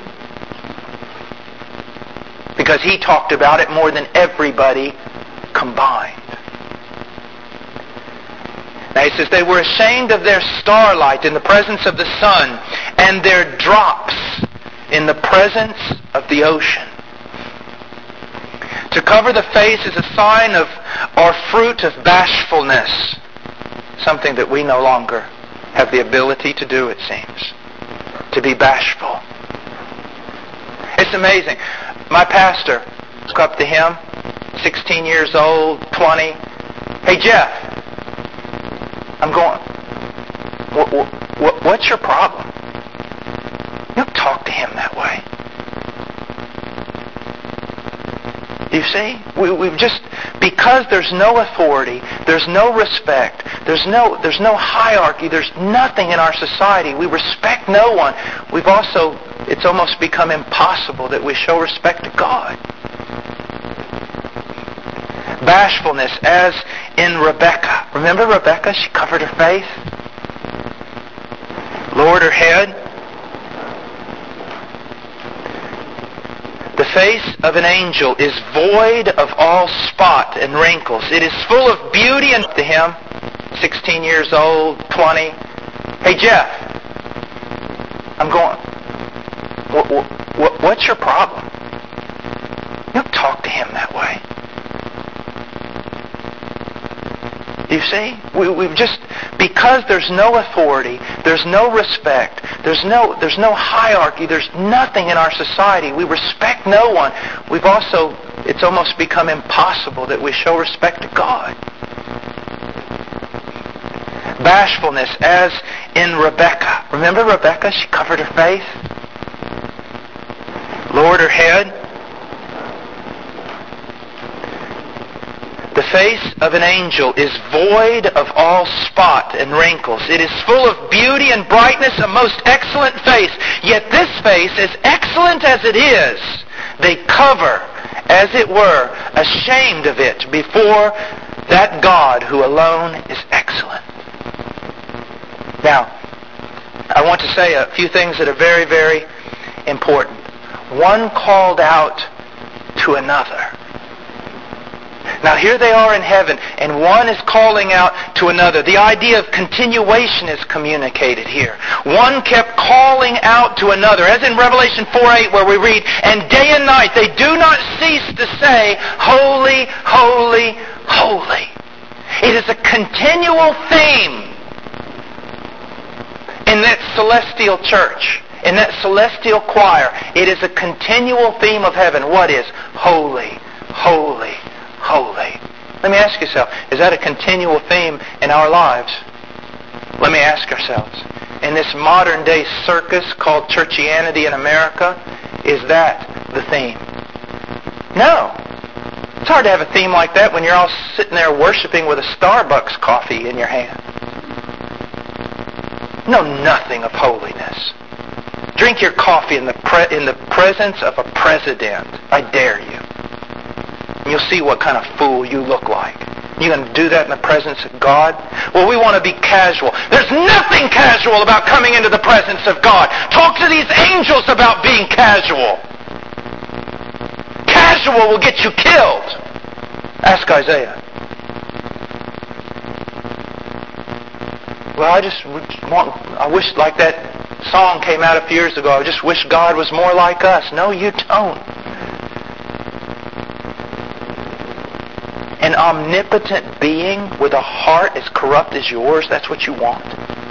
Speaker 1: Because he talked about it more than everybody combined. Now he says, they were ashamed of their starlight in the presence of the sun, and their drops in the presence of the ocean. To cover the face is a sign of, or fruit of bashfulness. Something that we no longer have the ability to do, it seems. To be bashful. It's amazing. My pastor, look up to him, 16 years old, 20. Hey, Jeff. I'm going, what's your problem? You don't talk to him that way. You see? We've just, because there's no authority, there's no respect, there's no hierarchy, there's nothing in our society. We respect no one. We've also, it's almost become impossible that we show respect to God. Bashfulness, as in Rebecca. Remember Rebecca? She covered her face, lowered her head. The face of an angel is void of all spot and wrinkles. It is full of beauty. And to him, 16 years old, 20. Hey, Jeff. I'm going, what's your problem? You don't talk to him that way. You see? We've just, because there's no authority, there's no respect, there's no hierarchy, there's nothing in our society. We respect no one. We've also, it's almost become impossible that we show respect to God. Bashfulness, as in Rebecca. Remember Rebecca? She covered her face, lowered her head. The face of an angel is void of all spot and wrinkles. It is full of beauty and brightness, a most excellent face. Yet this face, as excellent as it is, they cover, as it were, ashamed of it before that God who alone is excellent. Now, I want to say a few things that are very, very important. One called out to another. Now here they are in heaven, and one is calling out to another. The idea of continuation is communicated here. One kept calling out to another, as in Revelation 4:8 where we read, and day and night they do not cease to say, Holy, holy, holy. It is a continual theme in that celestial church, in that celestial choir. It is a continual theme of heaven. What is? Holy, holy, holy. Let me ask yourself, is that a continual theme in our lives? Let me ask ourselves, in this modern day circus called churchianity in America, is that the theme? No. It's hard to have a theme like that when you're all sitting there worshiping with a Starbucks coffee in your hand. Know nothing of holiness. Drink your coffee in the presence of a president. I dare you. You'll see what kind of fool you look like. You're going to do that in the presence of God? Well, we want to be casual. There's nothing casual about coming into the presence of God. Talk to these angels about being casual. Casual will get you killed. Ask Isaiah. Well, I wish, like that song came out a few years ago, I just wish God was more like us. No, you don't. An omnipotent being with a heart as corrupt as yours, that's what you want?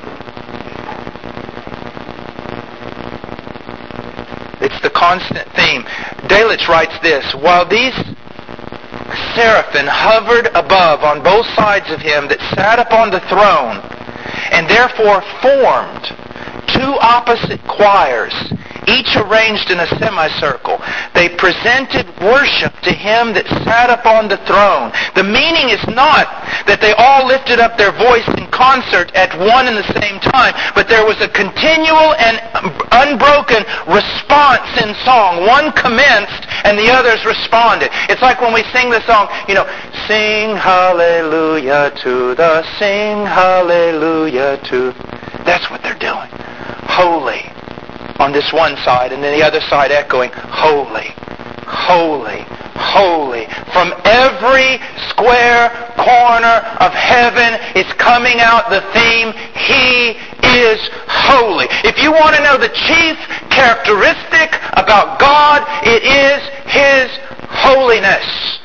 Speaker 1: It's the constant theme. Delitzsch writes this, while these seraphim hovered above on both sides of him that sat upon the throne, and therefore formed two opposite choirs, each arranged in a semicircle. They presented worship to Him that sat upon the throne. The meaning is not that they all lifted up their voice in concert at one and the same time, but there was a continual and unbroken response in song. One commenced and the others responded. It's like when we sing the song, sing hallelujah to the sing hallelujah to. That's what they're doing. Holy on this one side, and then the other side echoing, holy, holy, holy. From every square corner of heaven is coming out the theme, He is holy. If you want to know the chief characteristic about God, it is His holiness.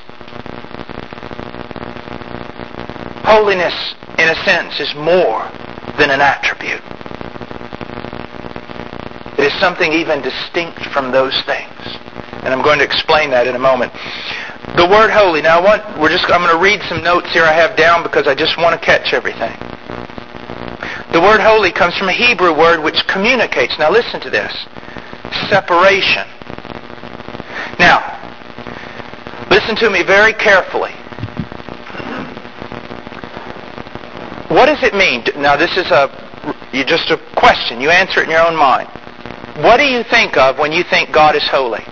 Speaker 1: Holiness, in a sense, is more than an attribute. It is something even distinct from those things. And I'm going to explain that in a moment. The word holy. Now I'm going to read some notes here I have down because I just want to catch everything. The word holy comes from a Hebrew word which communicates. Now listen to this. Separation. Now, listen to me very carefully. What does it mean? Now this is just a question. You answer it in your own mind. What do you think of when you think God is holy?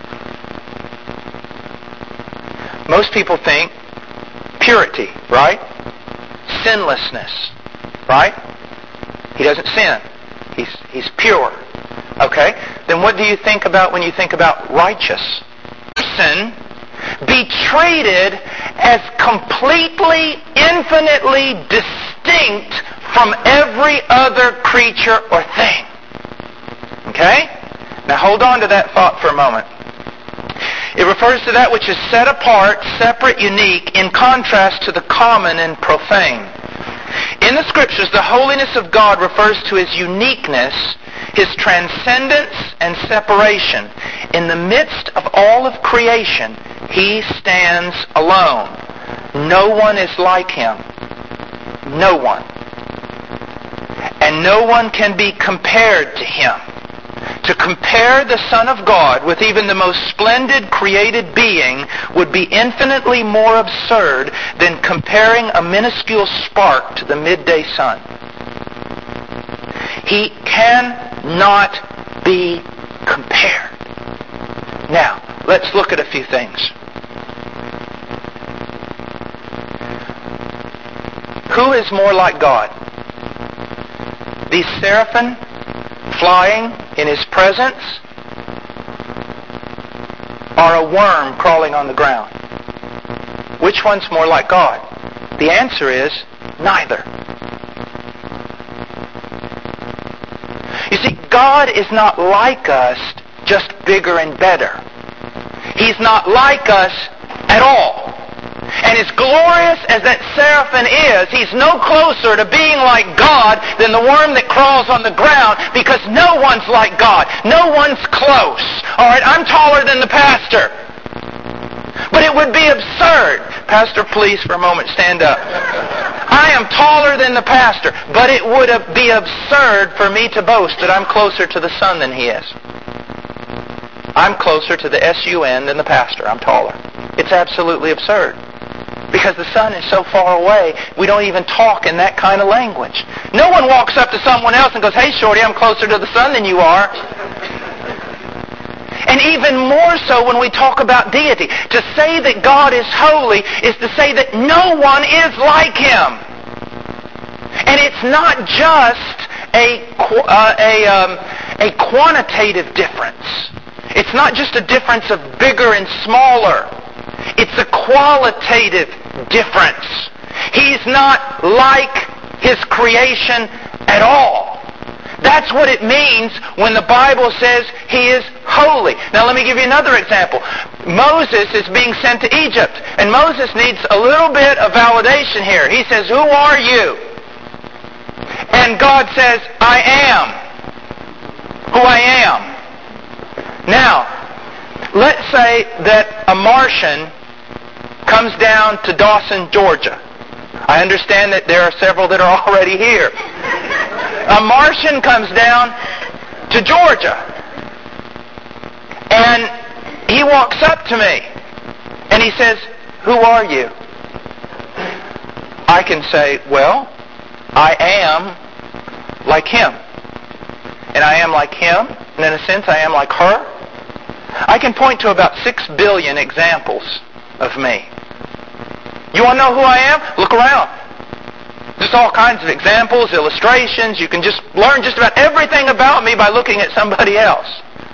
Speaker 1: Most people think purity, right? Sinlessness, right? He doesn't sin. He's pure. Okay? Then what do you think about when you think about righteous? Person be treated as completely, infinitely distinct from every other creature or thing. Okay? Now hold on to that thought for a moment. It refers to that which is set apart, separate, unique, in contrast to the common and profane. In the Scriptures, the holiness of God refers to His uniqueness, His transcendence and separation. In the midst of all of creation, He stands alone. No one is like Him. No one. And no one can be compared to Him. To compare the Son of God with even the most splendid created being would be infinitely more absurd than comparing a minuscule spark to the midday sun. He cannot be compared. Now, let's look at a few things. Who is more like God? These seraphim flying in His presence, or a worm crawling on the ground? Which one's more like God? The answer is neither. You see, God is not like us, just bigger and better. He's not like us at all. And as glorious as that seraphim is, he's no closer to being like God than the worm that crawls on the ground, because no one's like God. No one's close. All right, I'm taller than the pastor. But it would be absurd. Pastor, please, for a moment, stand up. I am taller than the pastor, but it would be absurd for me to boast that I'm closer to the sun than he is. I'm closer to the sun than the pastor. I'm taller. It's absolutely absurd. Because the sun is so far away, we don't even talk in that kind of language. No one walks up to someone else and goes, "Hey, shorty, I'm closer to the sun than you are." And even more so when we talk about deity. To say that God is holy is to say that no one is like Him. And it's not just a quantitative difference. It's not just a difference of bigger and smaller. It's a qualitative difference. He's not like His creation at all. That's what it means when the Bible says He is holy. Now let me give you another example. Moses is being sent to Egypt, and Moses needs a little bit of validation here. He says, "Who are you?" And God says, "I am who I am." Now, let's say that a Martian comes down to Dawson, Georgia. I understand that there are several that are already here. A Martian comes down to Georgia. He walks up to me and he says, "Who are you?" I can say, "Well, I am like him." And I am like him, and in a sense I am like her. I can point to about 6 billion examples of me. You want to know who I am? Look around. Just all kinds of examples, illustrations. You can just learn just about everything about me by looking at somebody else.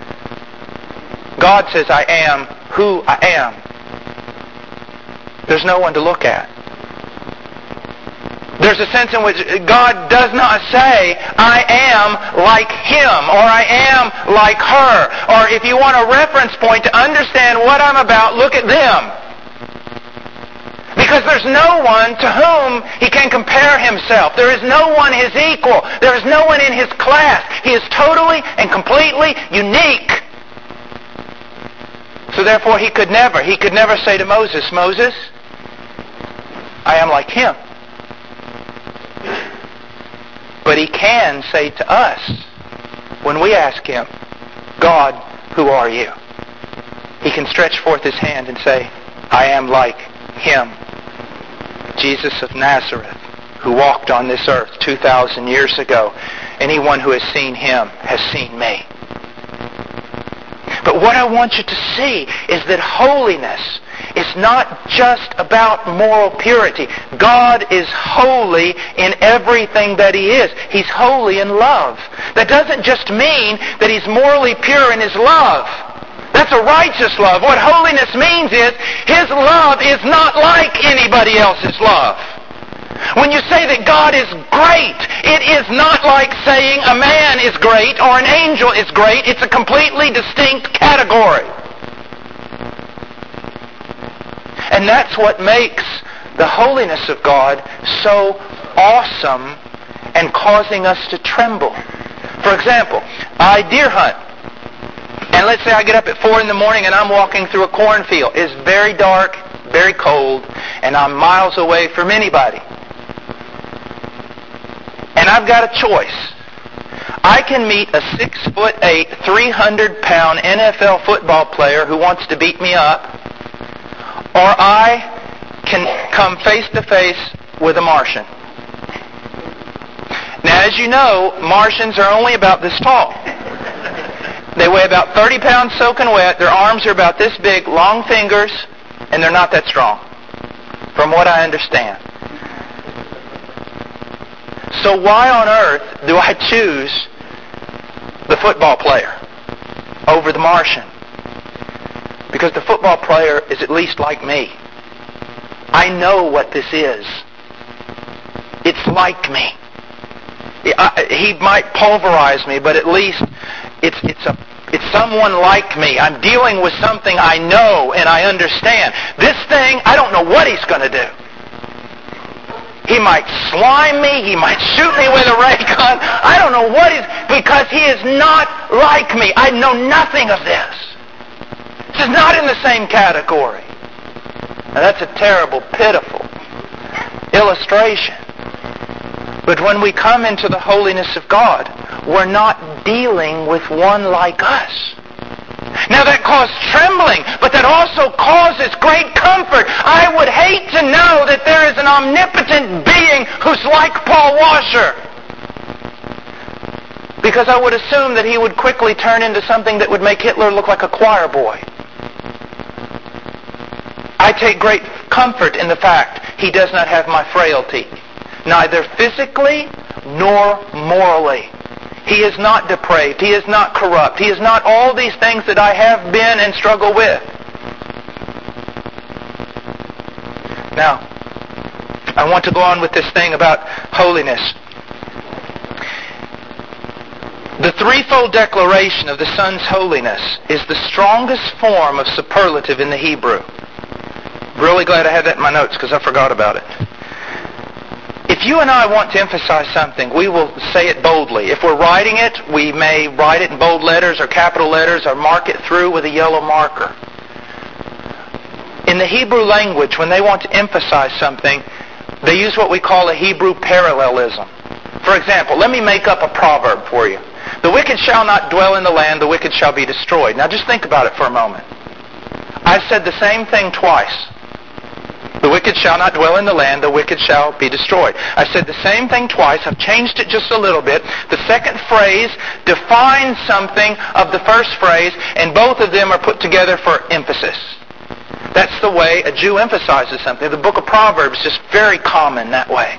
Speaker 1: God says I am who I am. There's no one to look at. There's a sense in which God does not say, "I am like him," or "I am like her." Or if you want a reference point to understand what I'm about, look at them. Because there's no one to whom he can compare himself. There is no one his equal. There is no one in his class. He is totally and completely unique. So therefore he could never say to Moses, "Moses, I am like him." But he can say to us, when we ask him, "God, who are you?" He can stretch forth his hand and say, "I am like him." Jesus of Nazareth, who walked on this earth 2,000 years ago. Anyone who has seen him has seen me. But what I want you to see is that holiness is not just about moral purity. God is holy in everything that he is. He's holy in love. That doesn't just mean that he's morally pure in his love. That's a righteous love. What holiness means is his love is not like anybody else's love. When you say that God is great, it is not like saying a man is great or an angel is great. It's a completely distinct category. And that's what makes the holiness of God so awesome and causing us to tremble. For example, I deer hunt. And let's say I get up at 4 in the morning and I'm walking through a cornfield. It's very dark, very cold, and I'm miles away from anybody. And I've got a choice. I can meet a 6'8", 300-pound NFL football player who wants to beat me up, or I can come face to face with a Martian. Now, as you know, Martians are only about this tall. They weigh about 30 pounds soaking wet. Their arms are about this big, long fingers, and they're not that strong, from what I understand. So why on earth do I choose the football player over the Martian? Because the football player is at least like me. I know what this is. It's like me. He might pulverize me, but at least it's someone like me. I'm dealing with something I know and I understand. This thing, I don't know what he's going to do. He might slime me. He might shoot me with a ray gun. I don't know what because he is not like me. I know nothing of this. This is not in the same category. Now that's a terrible, pitiful illustration. But when we come into the holiness of God, we're not dealing with one like us. Now that caused trembling, but that also causes great comfort. I would hate to know that there is an omnipotent being who's like Paul Washer. Because I would assume that he would quickly turn into something that would make Hitler look like a choir boy. I take great comfort in the fact he does not have my frailty, neither physically nor morally. He is not depraved. He is not corrupt. He is not all these things that I have been and struggle with. Now, I want to go on with this thing about holiness. The threefold declaration of the Son's holiness is the strongest form of superlative in the Hebrew. Really glad I had that in my notes because I forgot about it. If you and I want to emphasize something, we will say it boldly. If we're writing it, we may write it in bold letters or capital letters or mark it through with a yellow marker. In the Hebrew language, when they want to emphasize something, they use what we call a Hebrew parallelism. For example, let me make up a proverb for you. The wicked shall not dwell in the land, the wicked shall be destroyed. Now just think about it for a moment. I said the same thing twice. The wicked shall not dwell in the land, the wicked shall be destroyed. I said the same thing twice. I've changed it just a little bit. The second phrase defines something of the first phrase, and both of them are put together for emphasis. That's the way a Jew emphasizes something. The book of Proverbs is just very common that way.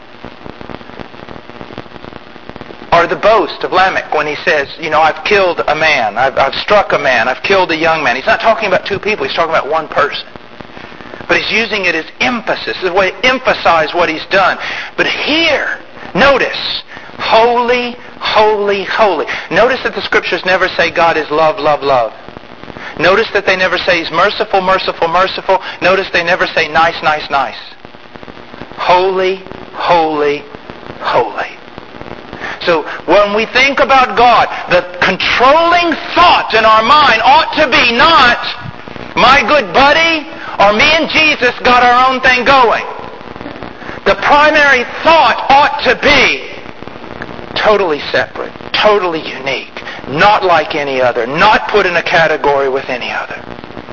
Speaker 1: Or the boast of Lamech when he says, I've killed a man, I've struck a man, I've killed a young man. He's not talking about two people, he's talking about one person. But he's using it as emphasis, as a way to emphasize what he's done. But here, notice, holy, holy, holy. Notice that the Scriptures never say God is love, love, love. Notice that they never say He's merciful, merciful, merciful. Notice they never say nice, nice, nice. Holy, holy, holy. So when we think about God, the controlling thought in our mind ought to be not, my good buddy, or me and Jesus got our own thing going. The primary thought ought to be totally separate, totally unique, not like any other, not put in a category with any other.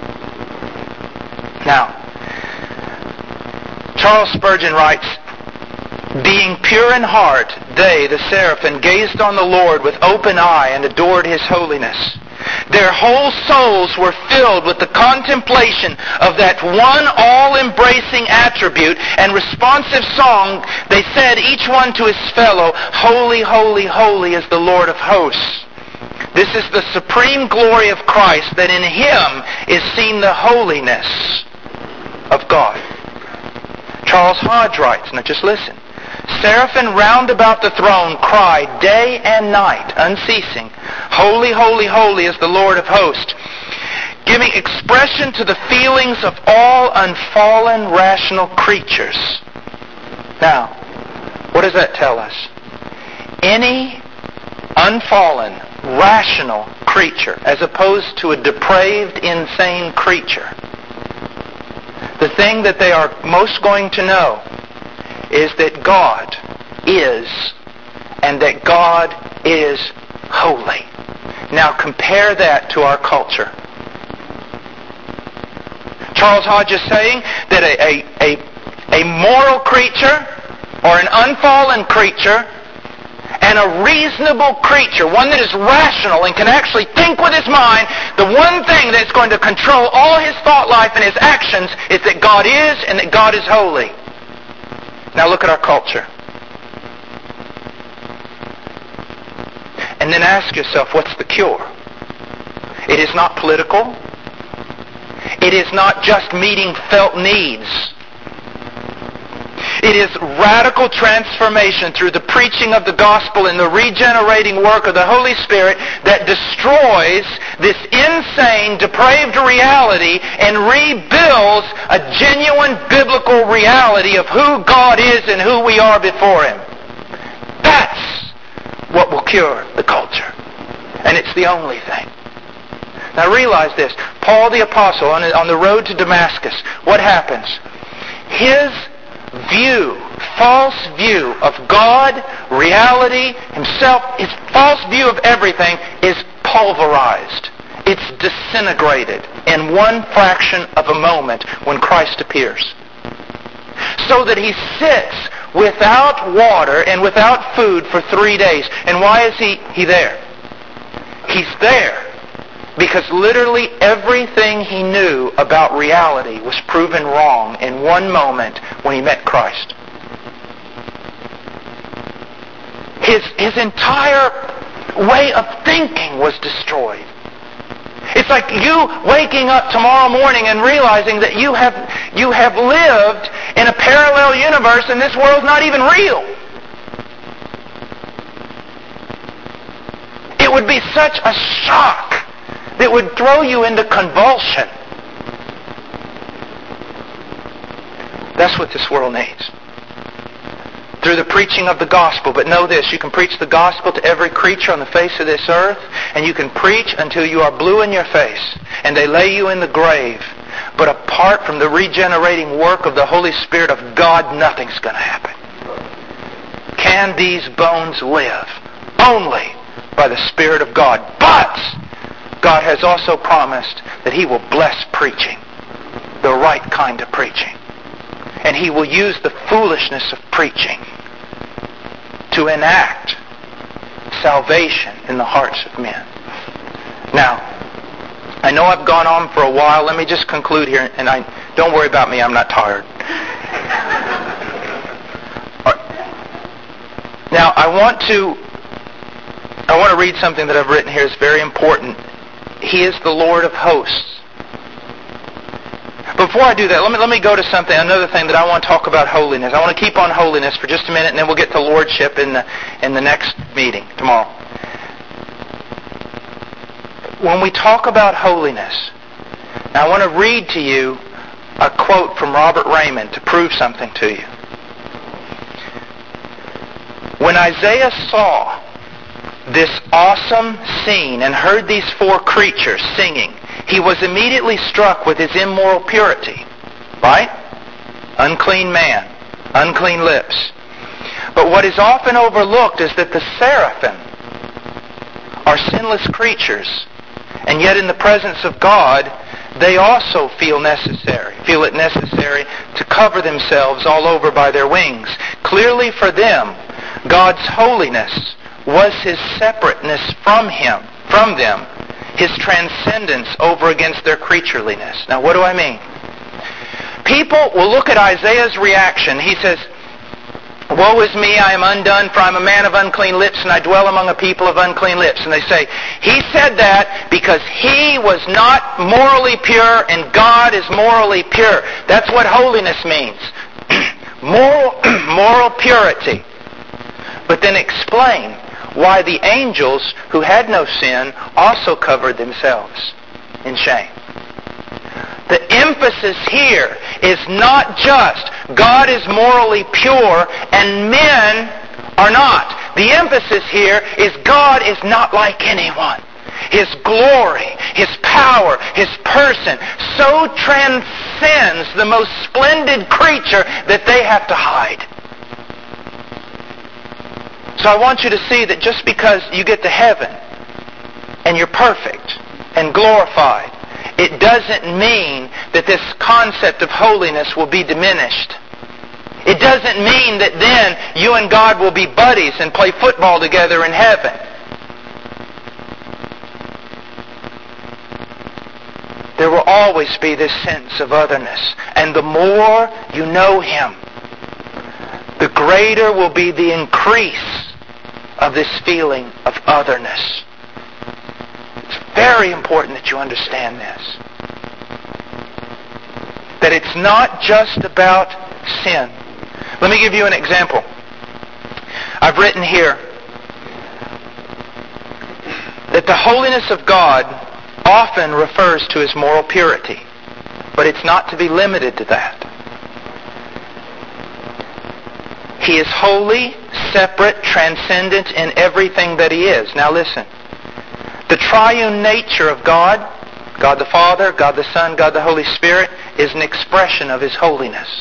Speaker 1: Now, Charles Spurgeon writes, being pure in heart, they, the seraphim, gazed on the Lord with open eye and adored His holiness. Their whole souls were filled with the contemplation of that one all-embracing attribute, and responsive song, they said each one to his fellow, Holy, holy, holy is the Lord of hosts. This is the supreme glory of Christ, that in Him is seen the holiness of God. Charles Hodge writes, now just listen, Seraphim round about the throne cried day and night, unceasing, Holy, holy, holy is the Lord of hosts, giving expression to the feelings of all unfallen rational creatures. Now, what does that tell us? Any unfallen, rational creature, as opposed to a depraved, insane creature, the thing that they are most going to know is that God is, and that God is holy. Now compare that to our culture. Charles Hodge is saying that a moral creature, or an unfallen creature, and a reasonable creature, one that is rational and can actually think with his mind, the one thing that's going to control all his thought life and his actions is that God is, and that God is holy. Now look at our culture. And then ask yourself, what's the cure? It is not political. It is not just meeting felt needs. It is radical transformation through the preaching of the gospel and the regenerating work of the Holy Spirit that destroys this insane, depraved reality and rebuilds a genuine biblical reality of who God is and who we are before Him. That's what will cure the culture. And it's the only thing. Now realize this. Paul the Apostle on the road to Damascus, what happens? His false view of God, reality, himself, his false view of everything is pulverized. It's disintegrated in one fraction of a moment when Christ appears. So that he sits without water and without food for 3 days. And why is he there? He's there because literally everything he knew about reality was proven wrong in one moment when he met Christ. His entire way of thinking was destroyed. It's like you waking up tomorrow morning and realizing that you have lived in a parallel universe and this world's not even real. It would be such a shock that would throw you into convulsion. That's what this world needs. Through the preaching of the gospel. But know this, you can preach the gospel to every creature on the face of this earth, and you can preach until you are blue in your face, and they lay you in the grave. But apart from the regenerating work of the Holy Spirit of God, nothing's going to happen. Can these bones live? Only by the Spirit of God. But God has also promised that He will bless preaching. the right kind of preaching. And He will use the foolishness of preaching to enact salvation in the hearts of men. Now, I know I've gone on for a while. Let me just conclude here, and don't worry about me. I'm not tired. Now, I want to read something that I've written here. It's very important. He is the Lord of hosts. Before I do that, let me go to another thing that I want to talk about, holiness. I want to keep on holiness for just a minute, and then we'll get to lordship in the next meeting tomorrow. When we talk about holiness, now I want to read to you a quote from Robert Raymond to prove something to you. When Isaiah saw this awesome scene and heard these four creatures singing, he was immediately struck with his immoral purity. Right? Unclean man, unclean lips. But what is often overlooked is that the seraphim are sinless creatures, and yet in the presence of God, they also feel it necessary to cover themselves all over by their wings. Clearly for them, God's holiness was His separateness from them, His transcendence over against their creatureliness. Now, what do I mean? People will look at Isaiah's reaction. He says, "Woe is me, I am undone, for I am a man of unclean lips, and I dwell among a people of unclean lips." And they say, he said that because he was not morally pure, and God is morally pure. That's what holiness means. Moral purity. But then explain why the angels who had no sin also covered themselves in shame. The emphasis here is not just God is morally pure and men are not. The emphasis here is God is not like anyone. His glory, His power, His person so transcends the most splendid creature that they have to hide. So I want you to see that just because you get to heaven and you're perfect and glorified, it doesn't mean that this concept of holiness will be diminished. It doesn't mean that then you and God will be buddies and play football together in heaven. There will always be this sense of otherness. And the more you know Him, the greater will be the increase of this feeling of otherness. It's very important that you understand this. That it's not just about sin. Let me give you an example. I've written here that the holiness of God often refers to His moral purity, but it's not to be limited to that. He is holy, separate, transcendent in everything that He is. Now listen. The triune nature of God, God the Father, God the Son, God the Holy Spirit, is an expression of His holiness.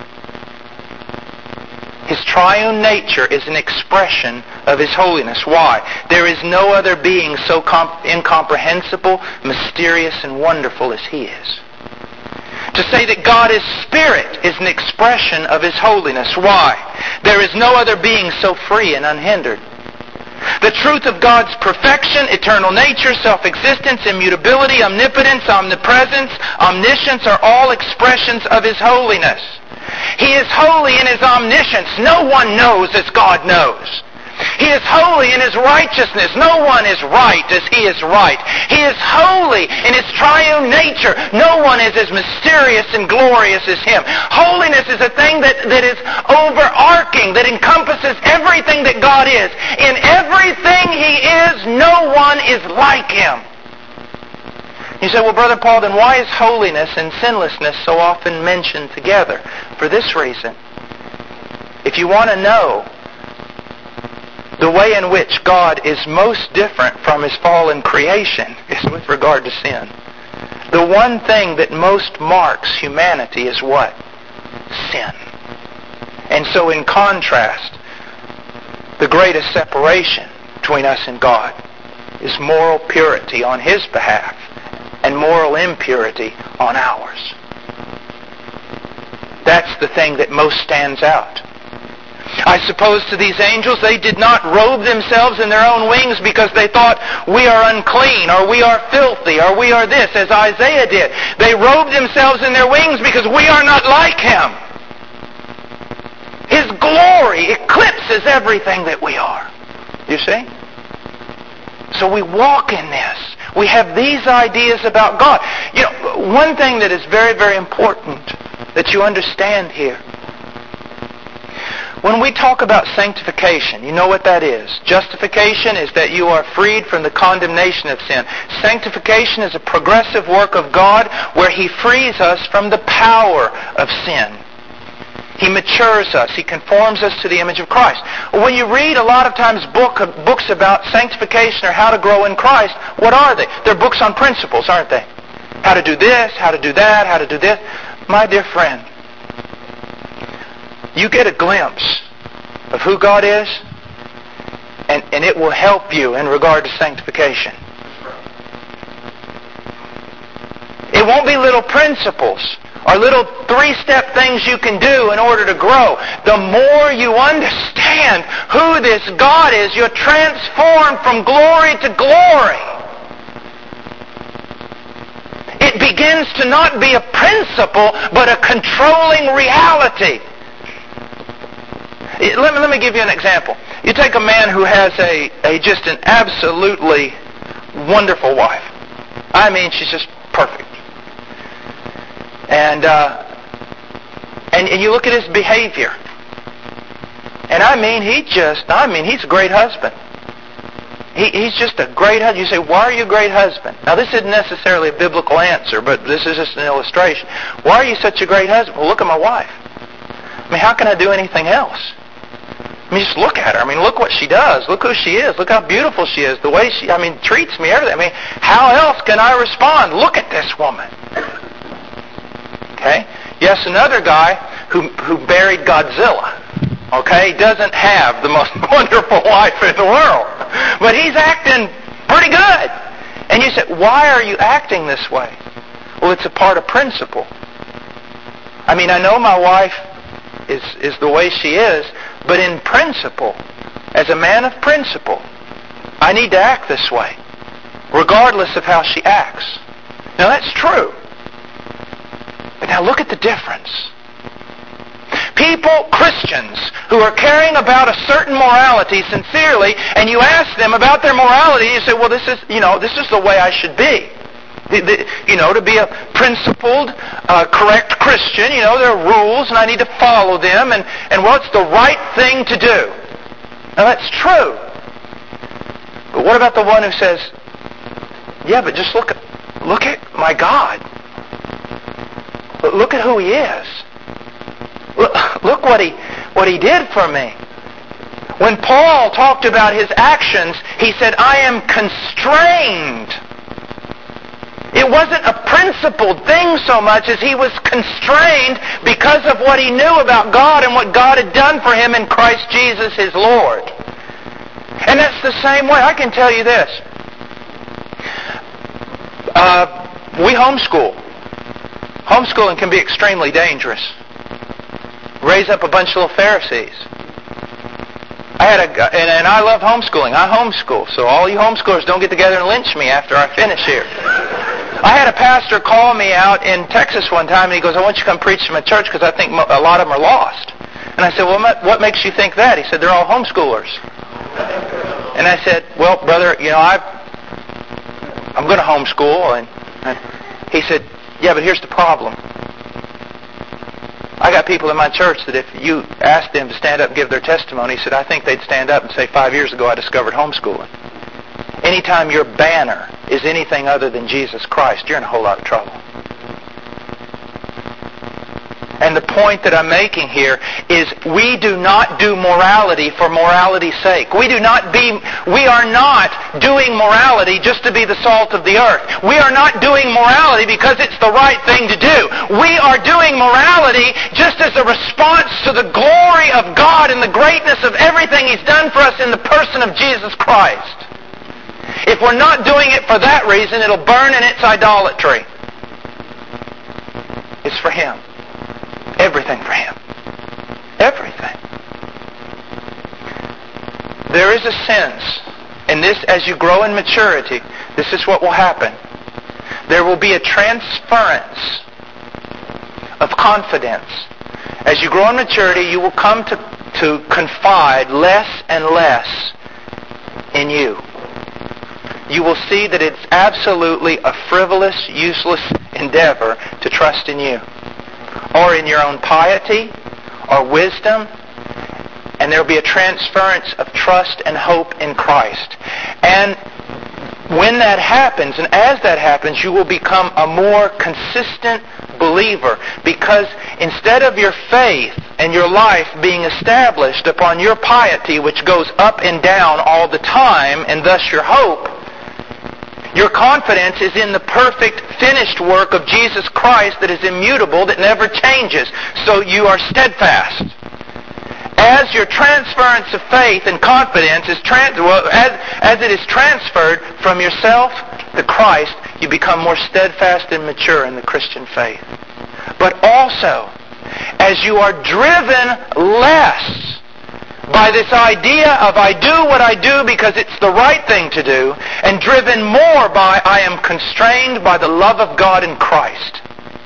Speaker 1: His triune nature is an expression of His holiness. Why? There is no other being so incomprehensible, mysterious, and wonderful as He is. To say that God is Spirit is an expression of His holiness. Why? There is no other being so free and unhindered. The truth of God's perfection, eternal nature, self-existence, immutability, omnipotence, omnipresence, omniscience are all expressions of His holiness. He is holy in His omniscience. No one knows as God knows. He is holy in His righteousness. No one is right as He is right. He is holy in His triune nature. No one is as mysterious and glorious as Him. Holiness is a thing that is overarching, that encompasses everything that God is. In everything He is, no one is like Him. You say, well, Brother Paul, then why is holiness and sinlessness so often mentioned together? For this reason. If you want to know the way in which God is most different from His fallen creation is with regard to sin. The one thing that most marks humanity is what? Sin. And so in contrast, the greatest separation between us and God is moral purity on His behalf and moral impurity on ours. That's the thing that most stands out. I suppose to these angels, they did not robe themselves in their own wings because they thought, we are unclean, or we are filthy, or we are this, as Isaiah did. They robed themselves in their wings because we are not like Him. His glory eclipses everything that we are. You see? So we walk in this. We have these ideas about God. You know, one thing that is very, very important that you understand here. When we talk about sanctification, you know what that is. Justification is that you are freed from the condemnation of sin. Sanctification is a progressive work of God where He frees us from the power of sin. He matures us. He conforms us to the image of Christ. When you read a lot of times books about sanctification or how to grow in Christ, what are they? They're books on principles, aren't they? How to do this, how to do that, how to do this. My dear friend, you get a glimpse of who God is, and it will help you in regard to sanctification. It won't be little principles or little three-step things you can do in order to grow. The more you understand who this God is, you're transformed from glory to glory. It begins to not be a principle, but a controlling reality. Let me give you an example. You take a man who has just an absolutely wonderful wife. I mean, she's just perfect. And you look at his behavior. And he's a great husband. He's just a great husband. You say, why are you a great husband? Now, this isn't necessarily a biblical answer, but this is just an illustration. Why are you such a great husband? Well, look at my wife. I mean, how can I do anything else? I mean, just look at her. I mean, look what she does. Look who she is. Look how beautiful she is. The way she, treats me, everything. I mean, how else can I respond? Look at this woman. Okay? Yes, another guy who buried Godzilla. Okay? Doesn't have the most wonderful wife in the world. But he's acting pretty good. And you say, why are you acting this way? Well, it's a part of principle. I mean, I know my wife is the way she is, but in principle, as a man of principle, I need to act this way, regardless of how she acts. Now, that's true. But now look at the difference. People, Christians, who are caring about a certain morality sincerely, and you ask them about their morality, you say, well, this is the way I should be. To be a principled, correct Christian, there are rules and I need to follow them, and it's the right thing to do. Now that's true. But what about the one who says, yeah, but just look at my God. Look at who He is. Look what he did for me. When Paul talked about his actions, he said, I am constrained. It wasn't a principled thing so much as he was constrained because of what he knew about God and what God had done for him in Christ Jesus his Lord. And that's the same way. I can tell you this. We homeschool. Homeschooling can be extremely dangerous. Raise up a bunch of little Pharisees. And I love homeschooling. I homeschool. So all you homeschoolers don't get together and lynch me after I finish here. I had a pastor call me out in Texas one time, and he goes, I want you to come preach to my church because I think a lot of them are lost. And I said, well, what makes you think that? He said, they're all homeschoolers. And I said, well, brother, I'm going to homeschool. And he said, yeah, but here's the problem. I got people in my church that if you asked them to stand up and give their testimony, he said, I think they'd stand up and say, 5 years ago I discovered homeschooling. Anytime your banner is anything other than Jesus Christ, you're in a whole lot of trouble. And the point that I'm making here is we do not do morality for morality's sake. We are not doing morality just to be the salt of the earth. We are not doing morality because it's the right thing to do. We are doing morality just as a response to the glory of God and the greatness of everything He's done for us in the person of Jesus Christ. If we're not doing it for that reason, it'll burn in its idolatry. It's for Him. everything for Him. Everything. There is a sense, and this, as you grow in maturity, this is what will happen. There will be a transference of confidence. As you grow in maturity, you will come to confide less and less in you. You will see that it's absolutely a frivolous, useless endeavor to trust in you, or in your own piety, or wisdom, and there will be a transference of trust and hope in Christ. And when that happens, and as that happens, you will become a more consistent believer, because instead of your faith and your life being established upon your piety, which goes up and down all the time, and thus your hope, your confidence is in the perfect finished work of Jesus Christ that is immutable, that never changes. So you are steadfast. As your transference of faith and confidence is as it is transferred from yourself to Christ, you become more steadfast and mature in the Christian faith. But also, as you are driven less by this idea of I do what I do because it's the right thing to do, and driven more by I am constrained by the love of God in Christ.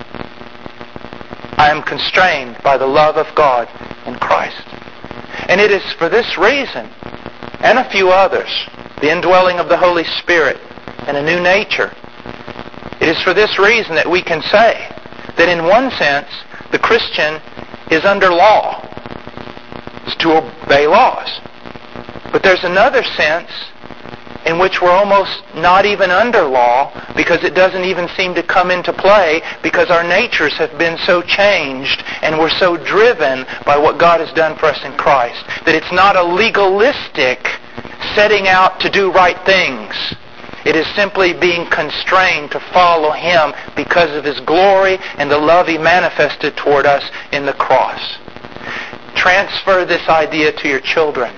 Speaker 1: I am constrained by the love of God in Christ. And it is for this reason, and a few others, the indwelling of the Holy Spirit and a new nature, it is for this reason that we can say that in one sense, the Christian is under law, is to obey laws. But there's another sense in which we're almost not even under law, because it doesn't even seem to come into play, because our natures have been so changed and we're so driven by what God has done for us in Christ, that it's not a legalistic setting out to do right things. It is simply being constrained to follow Him because of His glory and the love He manifested toward us in the cross. Transfer this idea to your children.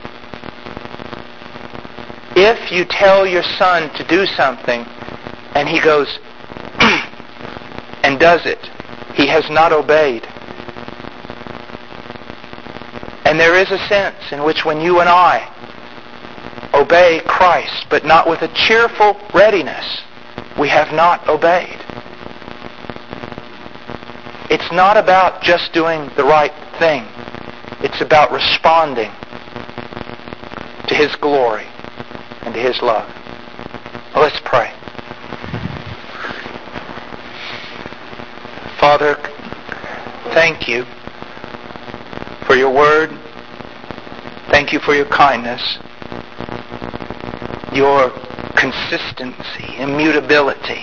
Speaker 1: If you tell your son to do something and he goes and does it, he has not obeyed. And there is a sense in which when you and I obey Christ, but not with a cheerful readiness, we have not obeyed. It's not about just doing the right thing. It's about responding to His glory and to His love. Well, let's pray. Father, thank You for Your word. Thank You for Your kindness, Your consistency, immutability,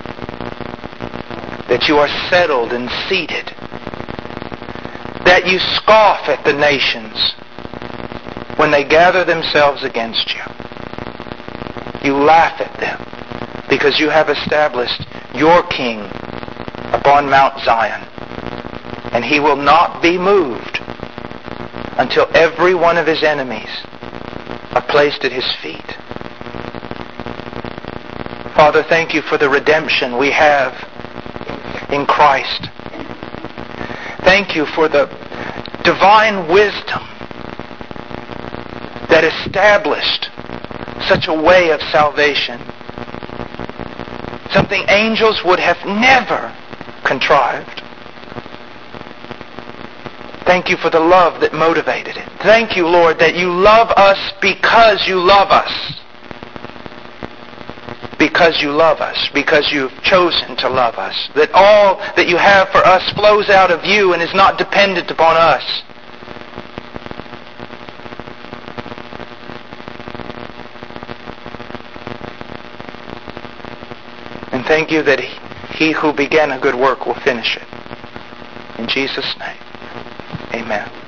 Speaker 1: that You are settled and seated, that You scoff at the nations when they gather themselves against You. You laugh at them because You have established Your King upon Mount Zion, and He will not be moved until every one of His enemies are placed at His feet. Father, thank You for the redemption we have in Christ. Thank You for the divine wisdom that established such a way of salvation, something angels would have never contrived. Thank You for the love that motivated it. Thank You, Lord, that You love us because You love us. Because You love us. Because You've chosen to love us. That all that You have for us flows out of You and is not dependent upon us. And thank You that He who began a good work will finish it. In Jesus' name, amen.